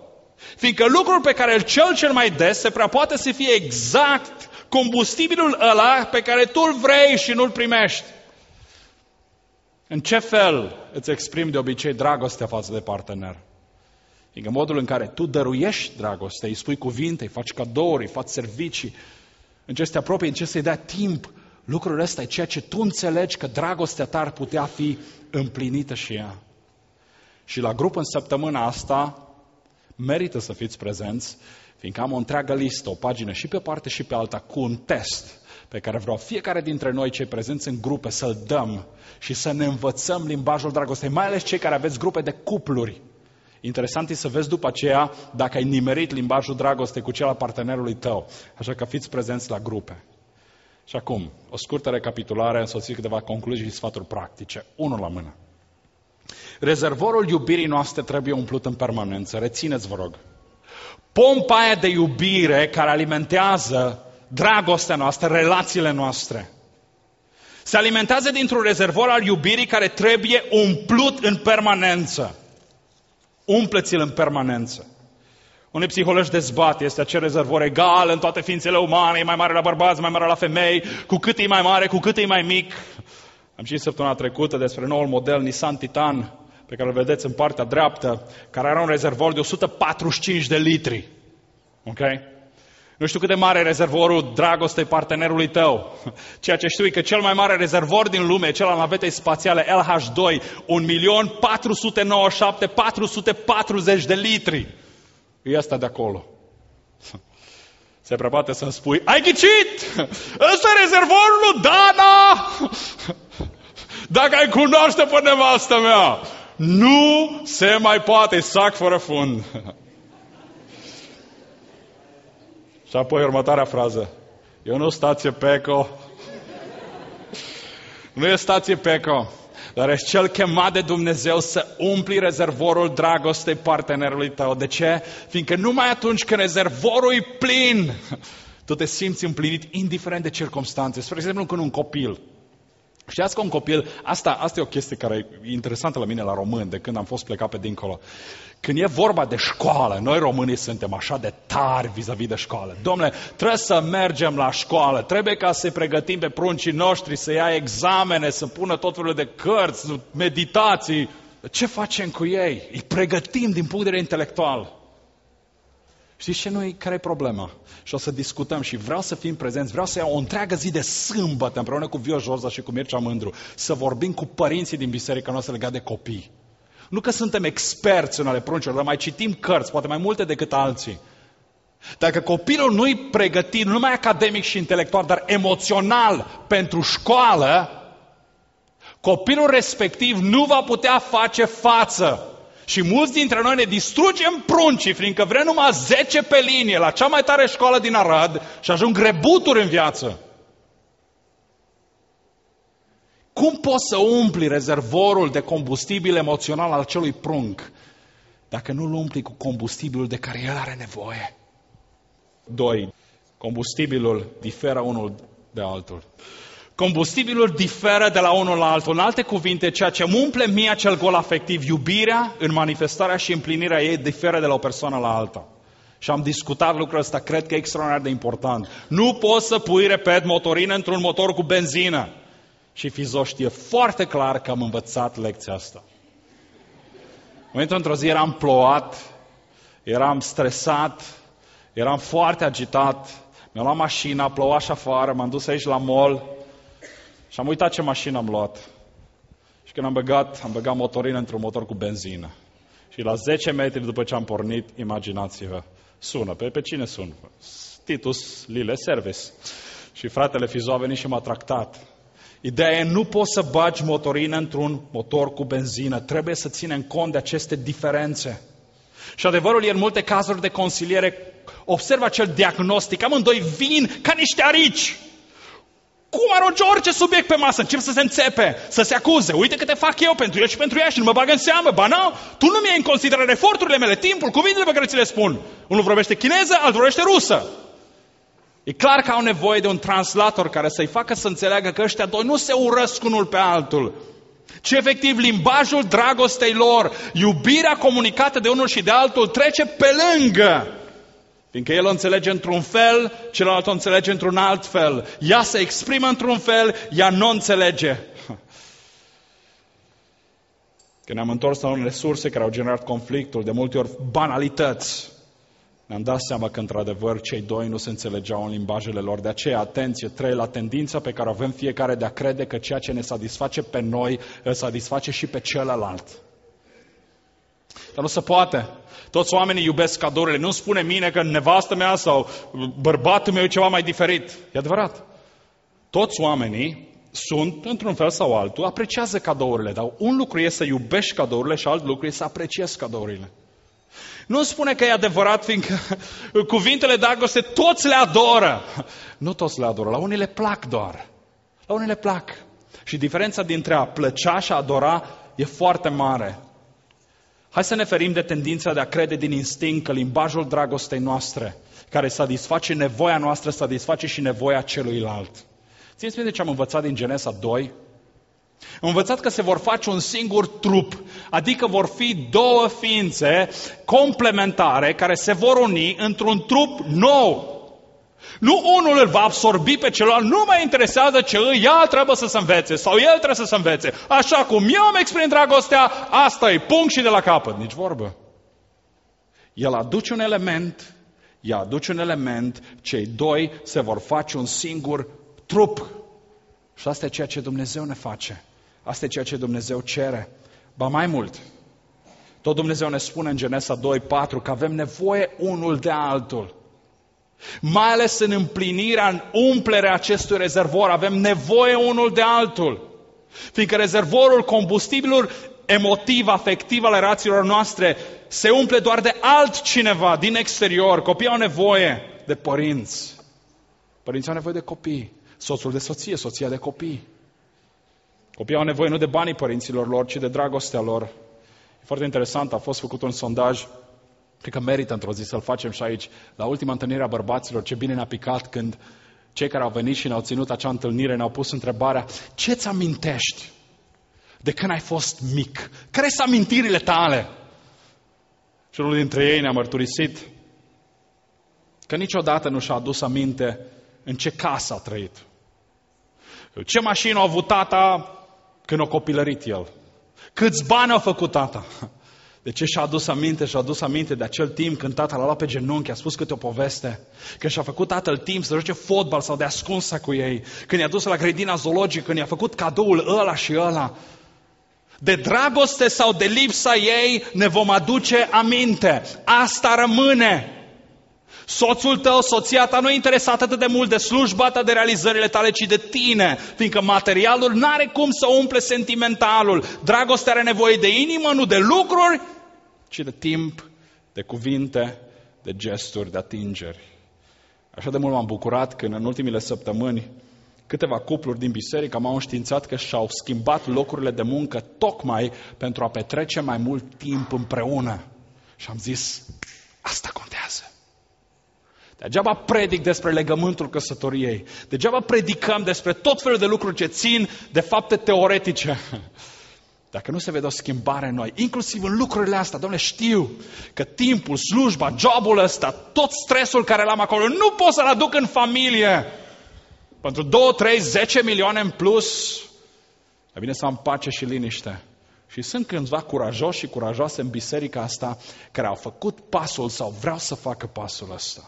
Fiindcă lucrul pe care îl cel cel mai des se prea poate să fie exact combustibilul ăla pe care tu îl vrei și nu-l primești. În ce fel îți exprimi de obicei dragostea față de partener? Fiindcă modul în care tu dăruiești dragostea, îi spui cuvinte, îi faci cadouri, îi faci servicii, în ce să te apropii, în ce să-i dea timp, lucrul ăsta e ceea ce tu înțelegi că dragostea ta ar putea fi împlinită și ea. Și la grup în săptămâna asta merită să fiți prezenți, fiindcă am o întreagă listă, o pagină și pe parte și pe alta, cu un test pe care vreau fiecare dintre noi, cei prezenți în grupe, să-l dăm și să ne învățăm limbajul dragostei, mai ales cei care aveți grupe de cupluri. Interesant e să vezi după aceea dacă ai nimerit limbajul dragostei cu cel al partenerului tău. Așa că fiți prezenți la grupe. Și acum, o scurtă recapitulare, însoțit câteva concluzii și sfaturi practice. Unul la mână. Rezervorul iubirii noastre trebuie umplut în permanență. Rețineți, vă rog. Pompa aia de iubire care alimentează dragostea noastră, relațiile noastre, se alimentează dintr-un rezervor al iubirii care trebuie umplut în permanență. Umpleți-l în permanență. Unii psihologi dezbat, este acel rezervor egal în toate ființele umane, e mai mare la bărbați, mai mare la femei, cu cât e mai mare, cu cât e mai mic. Am citit săptămâna trecută despre noul model Nissan Titan, pe care îl vedeți în partea dreaptă, care are un rezervor de o sută patruzeci și cinci de litri. Ok? Nu știu cât de mare e rezervorul dragostei partenerului tău. Ceea ce știu e că cel mai mare rezervor din lume e cel al navetei spațiale L H doi, un milion patru sute nouăzeci și șapte mii patru sute patruzeci de litri. E ăsta de acolo. Se prea poate să-mi spui, ai ghicit! Ăsta e rezervorul lui Dana! Dacă ai cunoaște pe nevastă mea! Nu se mai poate, sac fără fund. Și apoi următoarea frază. Eu nu stație Peco. Nu e stație Peco, dar ești cel chemat de Dumnezeu să umpli rezervorul dragostei partenerului tău. De ce? Fiindcă numai atunci când rezervorul e plin, tu te simți împlinit indiferent de circumstanțe. Spre exemplu, când un copil. Știați că un copil, asta, asta e o chestie care e interesantă la mine la român, de când am fost plecat pe dincolo. Când e vorba de școală, noi românii suntem așa de tari vis-a-vis de școală. Dom'le, trebuie să mergem la școală, trebuie ca să-i pregătim pe pruncii noștri, să ia examene, să pună tot felul de cărți, meditații. Ce facem cu ei? Îi pregătim din punct de vedere intelectual. Știți ce nu-i, care e problema? Și o să discutăm și vreau să fim prezenți, vreau să iau o întreagă zi de sâmbătă împreună cu Vio Joza și cu Mircea Mândru, să vorbim cu părinții din biserica noastră legat de copii. Nu că suntem experți în ale pruncilor, dar mai citim cărți, poate mai multe decât alții. Dacă copilul nu-i pregătit, nu numai academic și intelectual, dar emoțional pentru școală, copilul respectiv nu va putea face față. Și mulți dintre noi ne distrugem pruncii, fiindcă vrem numai zece pe linie la cea mai tare școală din Arad și ajung rebuturi în viață. Cum poți să umpli rezervorul de combustibil emoțional al acelui prunc dacă nu-l umpli cu combustibilul de care el are nevoie? Doi. Combustibilul diferă unul de altul. Combustibilul diferă de la unul la altul. În alte cuvinte, ceea ce îmi umple mie acel gol afectiv, iubirea, în manifestarea și împlinirea ei, diferă de la o persoană la alta. Și am discutat lucrul ăsta, cred că e extraordinar de important. Nu poți să pui, repet, motorină într-un motor cu benzină. Și Fizo știe foarte clar că am învățat lecția asta. În momentul într-o zi eram plouat, eram stresat, eram foarte agitat, mi-am luat mașina, ploua și afară, m-am dus aici la mall și am uitat ce mașină am luat. Și când am băgat, am băgat motorină într-un motor cu benzină. Și la zece metri după ce am pornit, imaginați-vă, sună. Pe, pe cine sun? Titus Lile Service. Și fratele Fizo a venit și m-a tractat. Ideea e, nu poți să bagi motorină într-un motor cu benzină. Trebuie să ținem cont de aceste diferențe. Și adevărul e, în multe cazuri de consiliere, observă acel diagnostic. Amândoi vin ca niște arici. Cum arunce orice subiect pe masă, încep să se înțepe, să se acuze. Uite că te fac eu pentru el și pentru ea și nu mă bag în seamă. Ba nu, tu nu mi-ai în considerare eforturile mele, timpul, cuvintele pe care ți le spun. Unul vorbește chineză, altul vorbește rusă. E clar că au nevoie de un translator care să-i facă să înțeleagă că ăștia doi nu se urăsc unul pe altul. ci efectiv limbajul dragostei lor, iubirea comunicată de unul și de altul trece pe lângă. Fiindcă el o înțelege într-un fel, celălalt o înțelege într-un alt fel. Ea se exprimă într-un fel, ea nu înțelege. Când ne-am întors la unele surse care au generat conflictul, de multe ori banalități, ne-am dat seama că, într-adevăr, cei doi nu se înțelegeau în limbajele lor. De aceea, atenție, trei la tendința pe care o avem fiecare de a crede că ceea ce ne satisface pe noi, îl satisface și pe celălalt. Dar nu se poate. Toți oamenii iubesc cadourile. Nu spune mine că nevastă mea sau bărbatul meu e ceva mai diferit. E adevărat. Toți oamenii sunt, într-un fel sau altul, apreciază cadourile. Dar un lucru e să iubești cadourile și alt lucru e să apreciezi cadourile. Nu spune că e adevărat, fiindcă cuvintele de dragoste toți le adoră. Nu toți le adoră, la unii le plac doar. La unii le plac. Și diferența dintre a plăcea și a adora e foarte mare. Hai să ne ferim de tendința de a crede din instinct că limbajul dragostei noastre, care satisface nevoia noastră, satisface și nevoia celuilalt. Țineți minte ce am învățat din Genesa doi? Am învățat că se vor face un singur trup, adică vor fi două ființe complementare care se vor uni într-un trup nou. Nu unul îl va absorbi pe celălalt, nu mă interesează ce ea trebuie să se învețe sau el trebuie să se învețe. Așa cum eu îmi exprim dragostea, asta e punct și de la capăt. Nici vorbă. El aduce un element, ea aduce un element, cei doi se vor face un singur trup. Și asta e ceea ce Dumnezeu ne face. Asta e ceea ce Dumnezeu cere. Ba mai mult, tot Dumnezeu ne spune în Genesa doi patru că avem nevoie unul de altul. Mai ales în împlinirea, în umplerea acestui rezervor, avem nevoie unul de altul. Fiindcă rezervorul combustibilului emotiv, afectiv al relațiilor noastre se umple doar de altcineva din exterior. Copiii au nevoie de părinți. Părinții au nevoie de copii. Soțul de soție, soția de copii. Copiii au nevoie nu de banii părinților lor, ci de dragostea lor. E foarte interesant, a fost făcut un sondaj, cred că merită într-o zi să-l facem și aici. La ultima întâlnire a bărbaților, ce bine ne-a picat când cei care au venit și ne-au ținut acea întâlnire ne-au pus întrebarea: ce-ți amintești de când ai fost mic? Care sunt amintirile tale? Și unul dintre ei ne-a mărturisit că niciodată nu și-a adus aminte în ce casă a trăit. Ce mașină a avut tata când a copilărit el? Câți bani a făcut tata? De ce și-a adus aminte? Și-a adus aminte de acel timp când tata l-a luat pe genunchi, a spus câte o poveste. Când și-a făcut tatăl timp să joace fotbal sau de ascunsă cu ei. Când i-a dus la grădina zoologică, când i-a făcut cadoul ăla și ăla. De dragoste sau de lipsa ei ne vom aduce aminte. Asta rămâne. Soțul tău, soția ta nu e interesat atât de mult de slujba ta, de realizările tale, ci de tine. Fiindcă materialul n-are cum să umple sentimentalul. Dragostea are nevoie de inimă, nu de lucruri, ci de timp, de cuvinte, de gesturi, de atingeri. Așa de mult m-am bucurat când în ultimile săptămâni câteva cupluri din biserică m-au înștiințat că și-au schimbat locurile de muncă tocmai pentru a petrece mai mult timp împreună. Și am zis, asta contează. Degeaba predic despre legământul căsătoriei. Degeaba predicăm despre tot felul de lucruri ce țin de fapte teoretice. Dacă nu se vede o schimbare în noi, inclusiv în lucrurile astea, Doamne, știu că timpul, slujba, jobul ăsta, tot stresul care l-am acolo, nu pot să-l aduc în familie. Pentru două, trei, zece milioane în plus, e bine să am pace și liniște. Și sunt câțiva curajoși și curajoase în biserica asta care au făcut pasul sau vreau să facă pasul ăsta.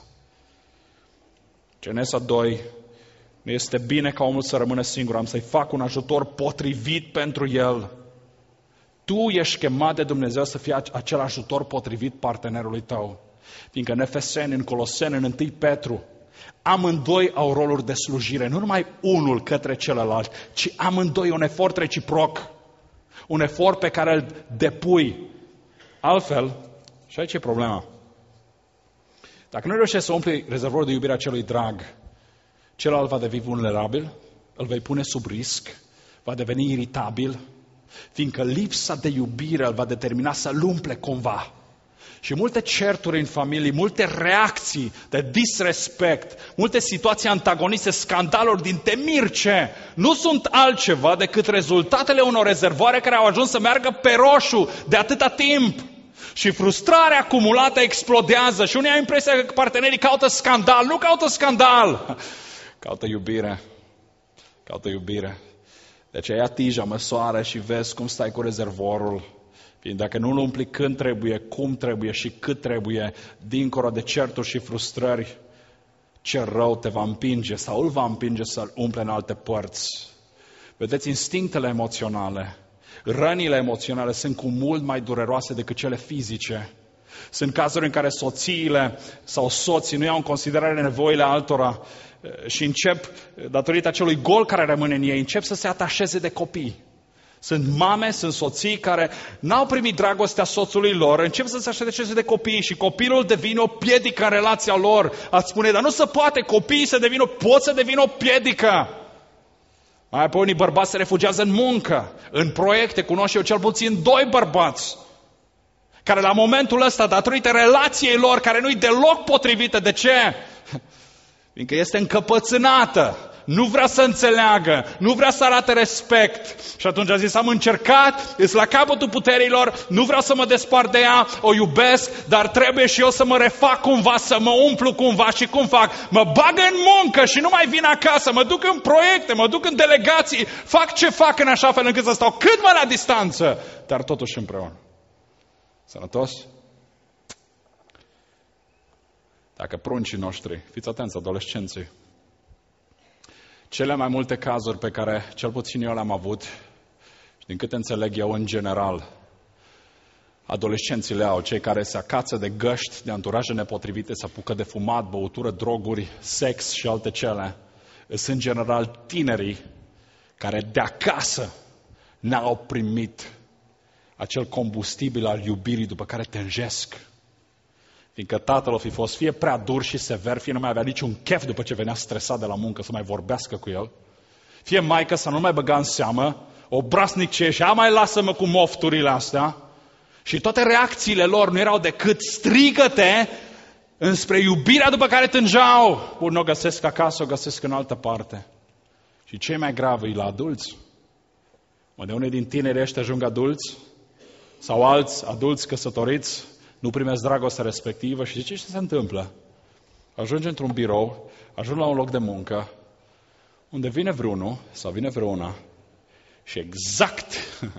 Genesa doi, nu este bine ca omul să rămână singur, am să-i fac un ajutor potrivit pentru el. Tu ești chemat de Dumnezeu să fii acel ajutor potrivit partenerului tău. Fiindcă în Efeseni, în Coloseni, în întâi Petru, amândoi au roluri de slujire, nu numai unul către celălalt, ci amândoi un efort reciproc, un efort pe care îl depui. Altfel, și aici e problema, dacă nu reușești să umpli rezervorul de iubire a celui drag, celălalt va deveni vulnerabil, îl vei pune sub risc, va deveni iritabil, fiindcă lipsa de iubire îl va determina să-l umple cumva. Și multe certuri în familie, multe reacții de disrespect, multe situații antagoniste, scandaluri din temirce, nu sunt altceva decât rezultatele unor rezervoare care au ajuns să meargă pe roșu de atâta timp. Și frustrarea acumulată explodează și unii au impresia că partenerii caută scandal. Nu caută scandal, caută iubire. Caută iubire. De aceea ia tija, măsoară și vezi cum stai cu rezervorul. Dacă nu-l umpli când trebuie, cum trebuie și cât trebuie, dincolo de certuri și frustrări, ce rău te va împinge sau îl va împinge să-l umple în alte părți. Vedeți, instinctele emoționale, rănile emoționale sunt cu mult mai dureroase decât cele fizice. Sunt cazuri în care soțiile sau soții nu iau în considerare nevoile altora și încep, datorită acelui gol care rămâne în ei, încep să se atașeze de copii. Sunt mame, sunt soții care n-au primit dragostea soțului lor, încep să se atașeze de copii și copilul devine o piedică în relația lor. Ați spune, dar nu se poate, copiii să devină, pot să devină o piedică. Mai apoi unii bărbați se refugiază în muncă, în proiecte, cunosc eu cel puțin doi bărbați, care la momentul ăsta, datorită relației lor, care nu-i deloc potrivită, de ce? Fiindcă este încăpățânată, nu vrea să înțeleagă, nu vrea să arate respect. Și atunci a zis, am încercat, îs la capătul puterilor, nu vreau să mă despart de ea, o iubesc, dar trebuie și eu să mă refac cumva, să mă umplu cumva. Și cum fac? Mă bag în muncă și nu mai vin acasă, mă duc în proiecte, mă duc în delegații, fac ce fac în așa fel încât să stau cât mai la distanță, dar totuși împreună. Sănătos? Dacă pruncii noștri, fiți atenți, adolescenții, cele mai multe cazuri pe care cel puțin eu le-am avut, și din câte înțeleg eu în general, adolescenții le au, cei care se acață de găști, de anturaje nepotrivite, se apucă de fumat, băutură, droguri, sex și alte cele, sunt în general tinerii care de acasă n-au primit acel combustibil al iubirii după care tânjesc. Fiindcă tatăl o fi fost fie prea dur și sever, fie nu mai avea niciun chef după ce venea stresat de la muncă să mai vorbească cu el, fie maică să nu mai băga în seamă, obraznicie și a mai lasă-mă cu mofturile astea. Și toate reacțiile lor nu erau decât strigăte înspre iubirea după care tângeau. Bun, nu o găsesc acasă, o găsesc în altă parte. Și ce mai grav e la adulți? Mă, de unii din tinerii ăștia ajung adulți sau alți adulți căsătoriți nu primesc dragostea respectivă și zice ce se întâmplă? Ajunge într-un birou, ajung la un loc de muncă, unde vine vreunul sau vine vreuna și exact,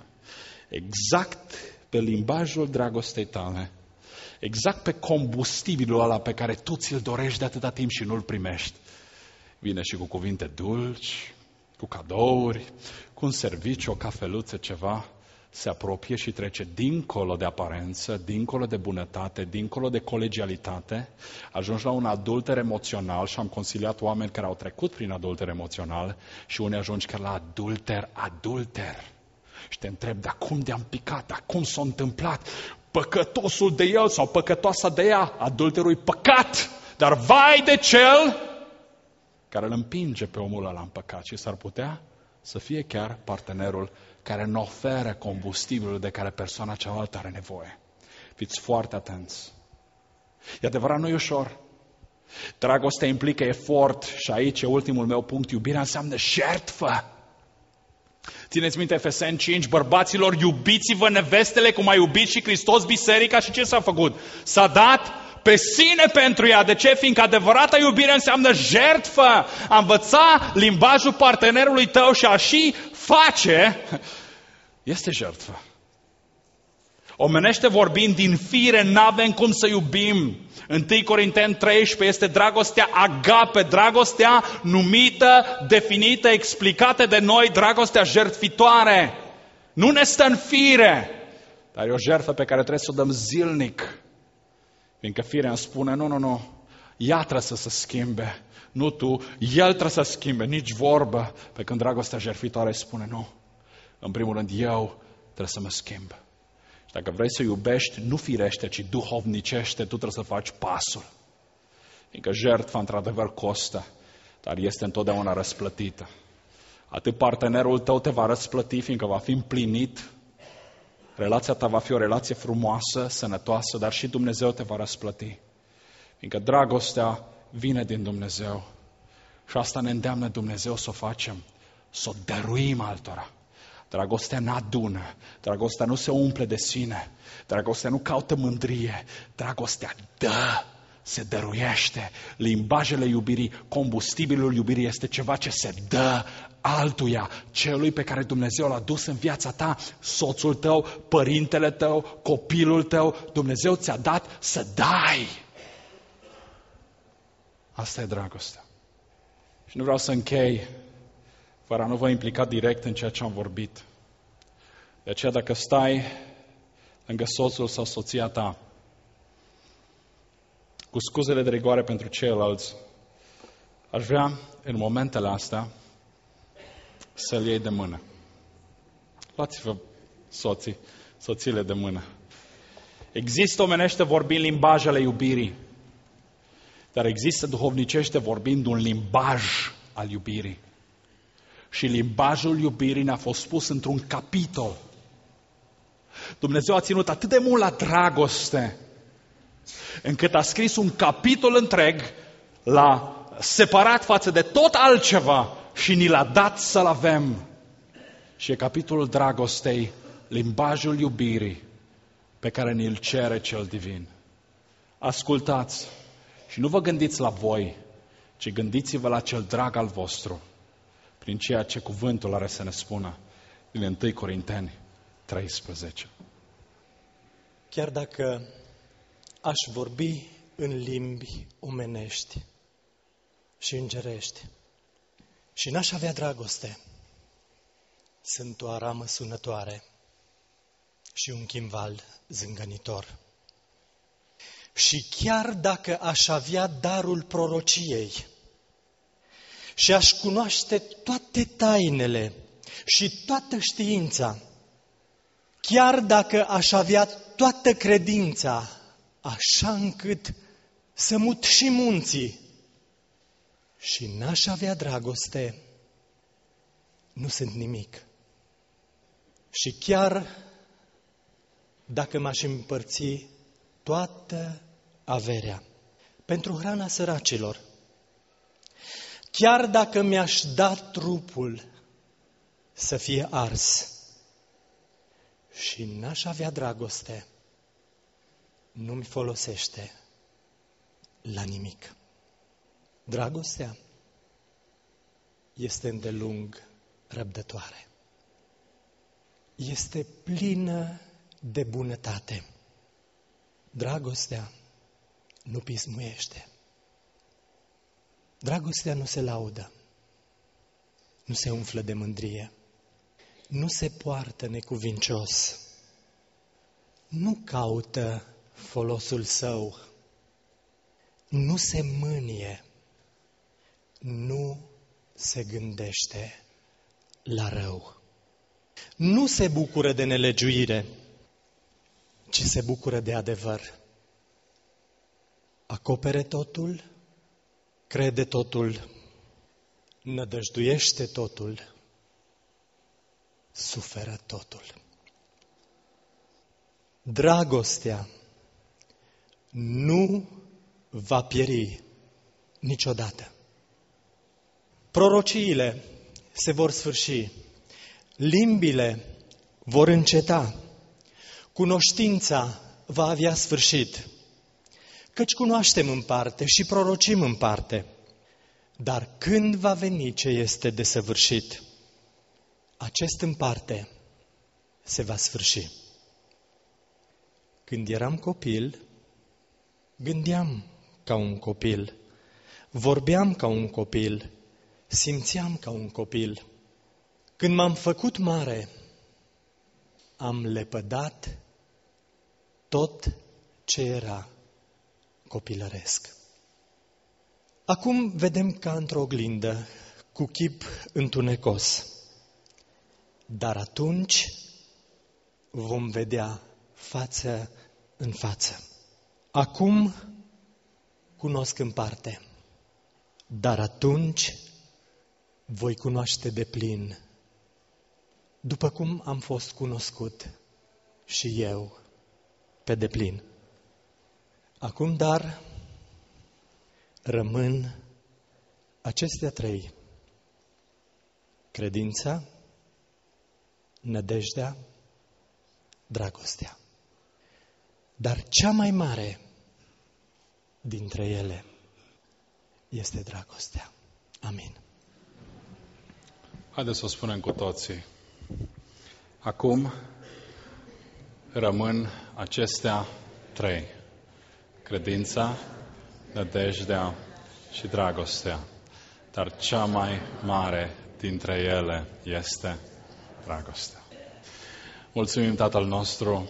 exact pe limbajul dragostei tale, exact pe combustibilul ăla pe care tu ți-l dorești de atâta timp și nu-l primești, vine și cu cuvinte dulci, cu cadouri, cu un serviciu, o cafeluță, ceva, se apropie și trece dincolo de aparență, dincolo de bunătate, dincolo de colegialitate, ajungi la un adulter emoțional și am consiliat oameni care au trecut prin adulter emoțional și unii ajungi chiar la adulter, adulter. Și te întreb, dar cum de-am picat, dar cum s-a întâmplat? Păcătosul de el sau păcătoasa de ea, adulterul e păcat, dar vai de cel care îl împinge pe omul ăla în păcat și s-ar putea să fie chiar partenerul care nu oferă combustibilul de care persoana cealaltă are nevoie. Fiți foarte atenți. E adevărat, nu e ușor. Dragostea implică efort și aici e ultimul meu punct. Iubirea înseamnă jertfă. Țineți minte Efeseni cinci, bărbaților, iubiți-vă nevestele cum a iubit și Hristos biserica și ce s-a făcut? S-a dat pe sine pentru ea. De ce? Fiindcă adevărata iubire înseamnă jertfă. A învăța limbajul partenerului tău și a și face este jertfă. Omenește vorbind, din fire n-avem cum să iubim. întâi Corinteni treisprezece este dragostea agape, dragostea numită, definită, explicată de noi, dragostea jertfitoare. Nu ne stă în fire, dar e o jertfă pe care trebuie să o dăm zilnic. Fiindcă firea îmi spune, nu, nu, nu, ea trebuie să se schimbe, nu tu, el trebuie să schimbe, nici vorbă. Pe când dragostea jertfitoare spune, nu, în primul rând eu trebuie să mă schimb. Și dacă vrei să iubești, nu firește, ci duhovnicește, tu trebuie să faci pasul. Fiindcă jertfa într-adevăr costă, dar este întotdeauna răsplătită. Atât partenerul tău te va răsplăti, fiindcă va fi împlinit, Relația ta va fi o relație frumoasă, sănătoasă, dar și Dumnezeu te va răsplăti. Fiindcă dragostea vine din Dumnezeu. Și asta ne îndeamnă Dumnezeu să o facem, să o dăruim altora. Dragostea nu adună, dragostea nu se umple de sine, dragostea nu caută mândrie, dragostea dă, se dăruiește. Limbajele iubirii, combustibilul iubirii este ceva ce se dă altuia, celui pe care Dumnezeu l-a dus în viața ta, soțul tău, părintele tău, copilul tău, Dumnezeu ți-a dat să dai. Asta e dragostea. Și nu vreau să închei fără a nu vă implica direct în ceea ce am vorbit. De aceea dacă stai lângă soțul sau soția ta, cu scuzele de rigoare pentru ceilalți, aș vrea în momentele astea să-l iei de mână. Luați-vă soții, soțiile de mână. Există omenește vorbind limbajele iubirii, dar există duhovnicește vorbind un limbaj al iubirii. Și limbajul iubirii ne-a fost pus într-un capitol. Dumnezeu a ținut atât de mult la dragoste, încât a scris un capitol întreg, l-a separat față de tot altceva și ni l-a dat să-l avem. Și e capitolul dragostei, limbajul iubirii, pe care ni-l cere cel divin. Ascultați și nu vă gândiți la voi, ci gândiți-vă la cel drag al vostru, prin ceea ce cuvântul are să ne spună din întâi Corinteni treisprezece. Chiar dacă aș vorbi în limbi omenești și îngerești și n-aș avea dragoste, sunt o aramă sunătoare și un chimval zângănitor. Și chiar dacă aș avea darul prorociei și aș cunoaște toate tainele și toată știința, chiar dacă aș avea toată credința, așa încât să mut și munții, și n-aș avea dragoste, nu sunt nimic. Și chiar dacă m-aș împărți toată averea pentru hrana săracilor, chiar dacă mi-aș da trupul să fie ars și n-aș avea dragoste, nu-mi folosește la nimic. Dragostea este îndelung răbdătoare. Este plină de bunătate. Dragostea nu pismuiește. Dragostea nu se laudă. Nu se umflă de mândrie. Nu se poartă necuvincios. Nu caută folosul său. Nu se mânie. Nu se gândește la rău. Nu se bucură de nelegiuire, ci se bucură de adevăr. Acopere totul, crede totul, nădăjduiește totul, suferă totul. Dragostea nu va pieri niciodată. Prorociile se vor sfârși, limbile vor înceta, cunoștința va avea sfârșit, căci cunoaștem în parte și prorocim în parte. Dar când va veni ce este desăvârșit, acest în parte se va sfârși. Când eram copil, gândeam ca un copil, vorbeam ca un copil, simțeam ca un copil. Când m-am făcut mare, am lepădat tot ce era copilăresc. Acum vedem ca într-o oglindă, cu chip întunecos. Dar atunci vom vedea față în față. Acum cunosc în parte, dar atunci voi cunoaște de plin, după cum am fost cunoscut și eu pe deplin. Acum, dar, rămân acestea trei: credința, nădejdea, dragostea. Dar cea mai mare dintre ele este dragostea. Amin. Haideți să o spunem cu toții. Acum rămân acestea trei: credința, nădejdea și dragostea. Dar cea mai mare dintre ele este dragostea. Mulțumim, Tatăl nostru,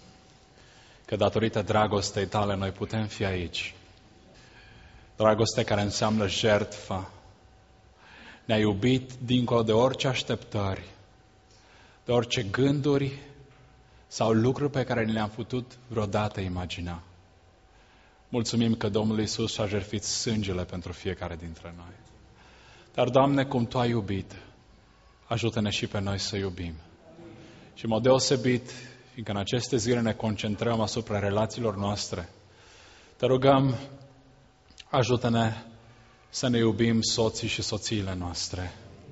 că datorită dragostei tale noi putem fi aici. Dragoste care înseamnă jertfă. Ne-ai iubit dincolo de orice așteptări, de orice gânduri sau lucruri pe care le-am putut vreodată imagina. Mulțumim că Domnul Iisus și-a jertfit sângele pentru fiecare dintre noi. Dar, Doamne, cum Tu ai iubit, ajută-ne și pe noi să iubim. Și în mod deosebit, fiindcă în aceste zile ne concentrăm asupra relațiilor noastre, Te rugăm, ajută-ne să ne iubim soții și soțiile noastre.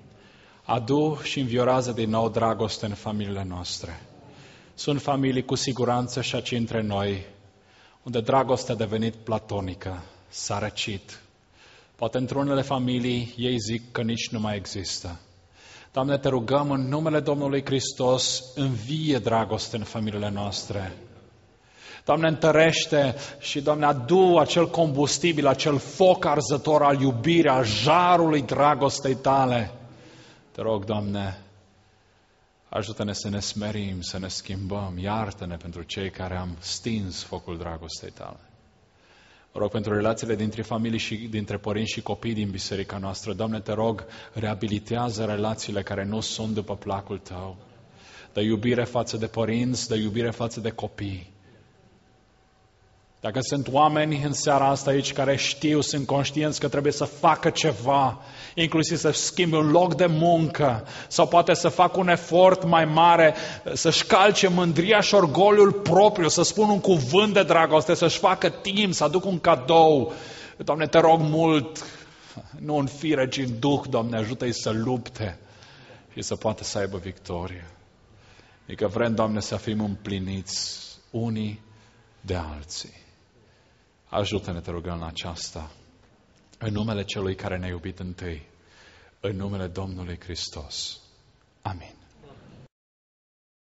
Adu și înviorează din nou dragoste în familiile noastre. Sunt familii cu siguranță și aici între noi, unde dragostea a devenit platonică, s-a răcit. Poate într-unele familii ei zic că nici nu mai există. Doamne, Te rugăm în numele Domnului Hristos, învie dragoste în familiile noastre. Doamne, întărește și, Doamne, adu acel combustibil, acel foc arzător al iubirii, al jarului dragostei Tale. Te rog, Doamne, ajută-ne să ne smerim, să ne schimbăm, iartă-ne pentru cei care am stins focul dragostei Tale. Mă rog pentru relațiile dintre familii și dintre părinți și copii din biserica noastră. Doamne, Te rog, reabilitează relațiile care nu sunt după placul Tău. Dă iubire față de părinți, dă iubire față de copii. Dacă sunt oameni în seara asta aici care știu, sunt conștienți că trebuie să facă ceva, inclusiv să schimbe un loc de muncă, sau poate să facă un efort mai mare, să-și calce mândria și orgoliul propriu, să spună un cuvânt de dragoste, să-și facă timp, să aducă un cadou. Doamne, Te rog mult, nu în fire, ci în duh, Doamne, ajută-i să lupte și să poată să aibă victorie. Adică vrem, Doamne, să fim împliniți unii de alții. Ajută-ne, Te rugăm, la aceasta, în numele Celui care ne-a iubit întâi, în numele Domnului Hristos. Amin.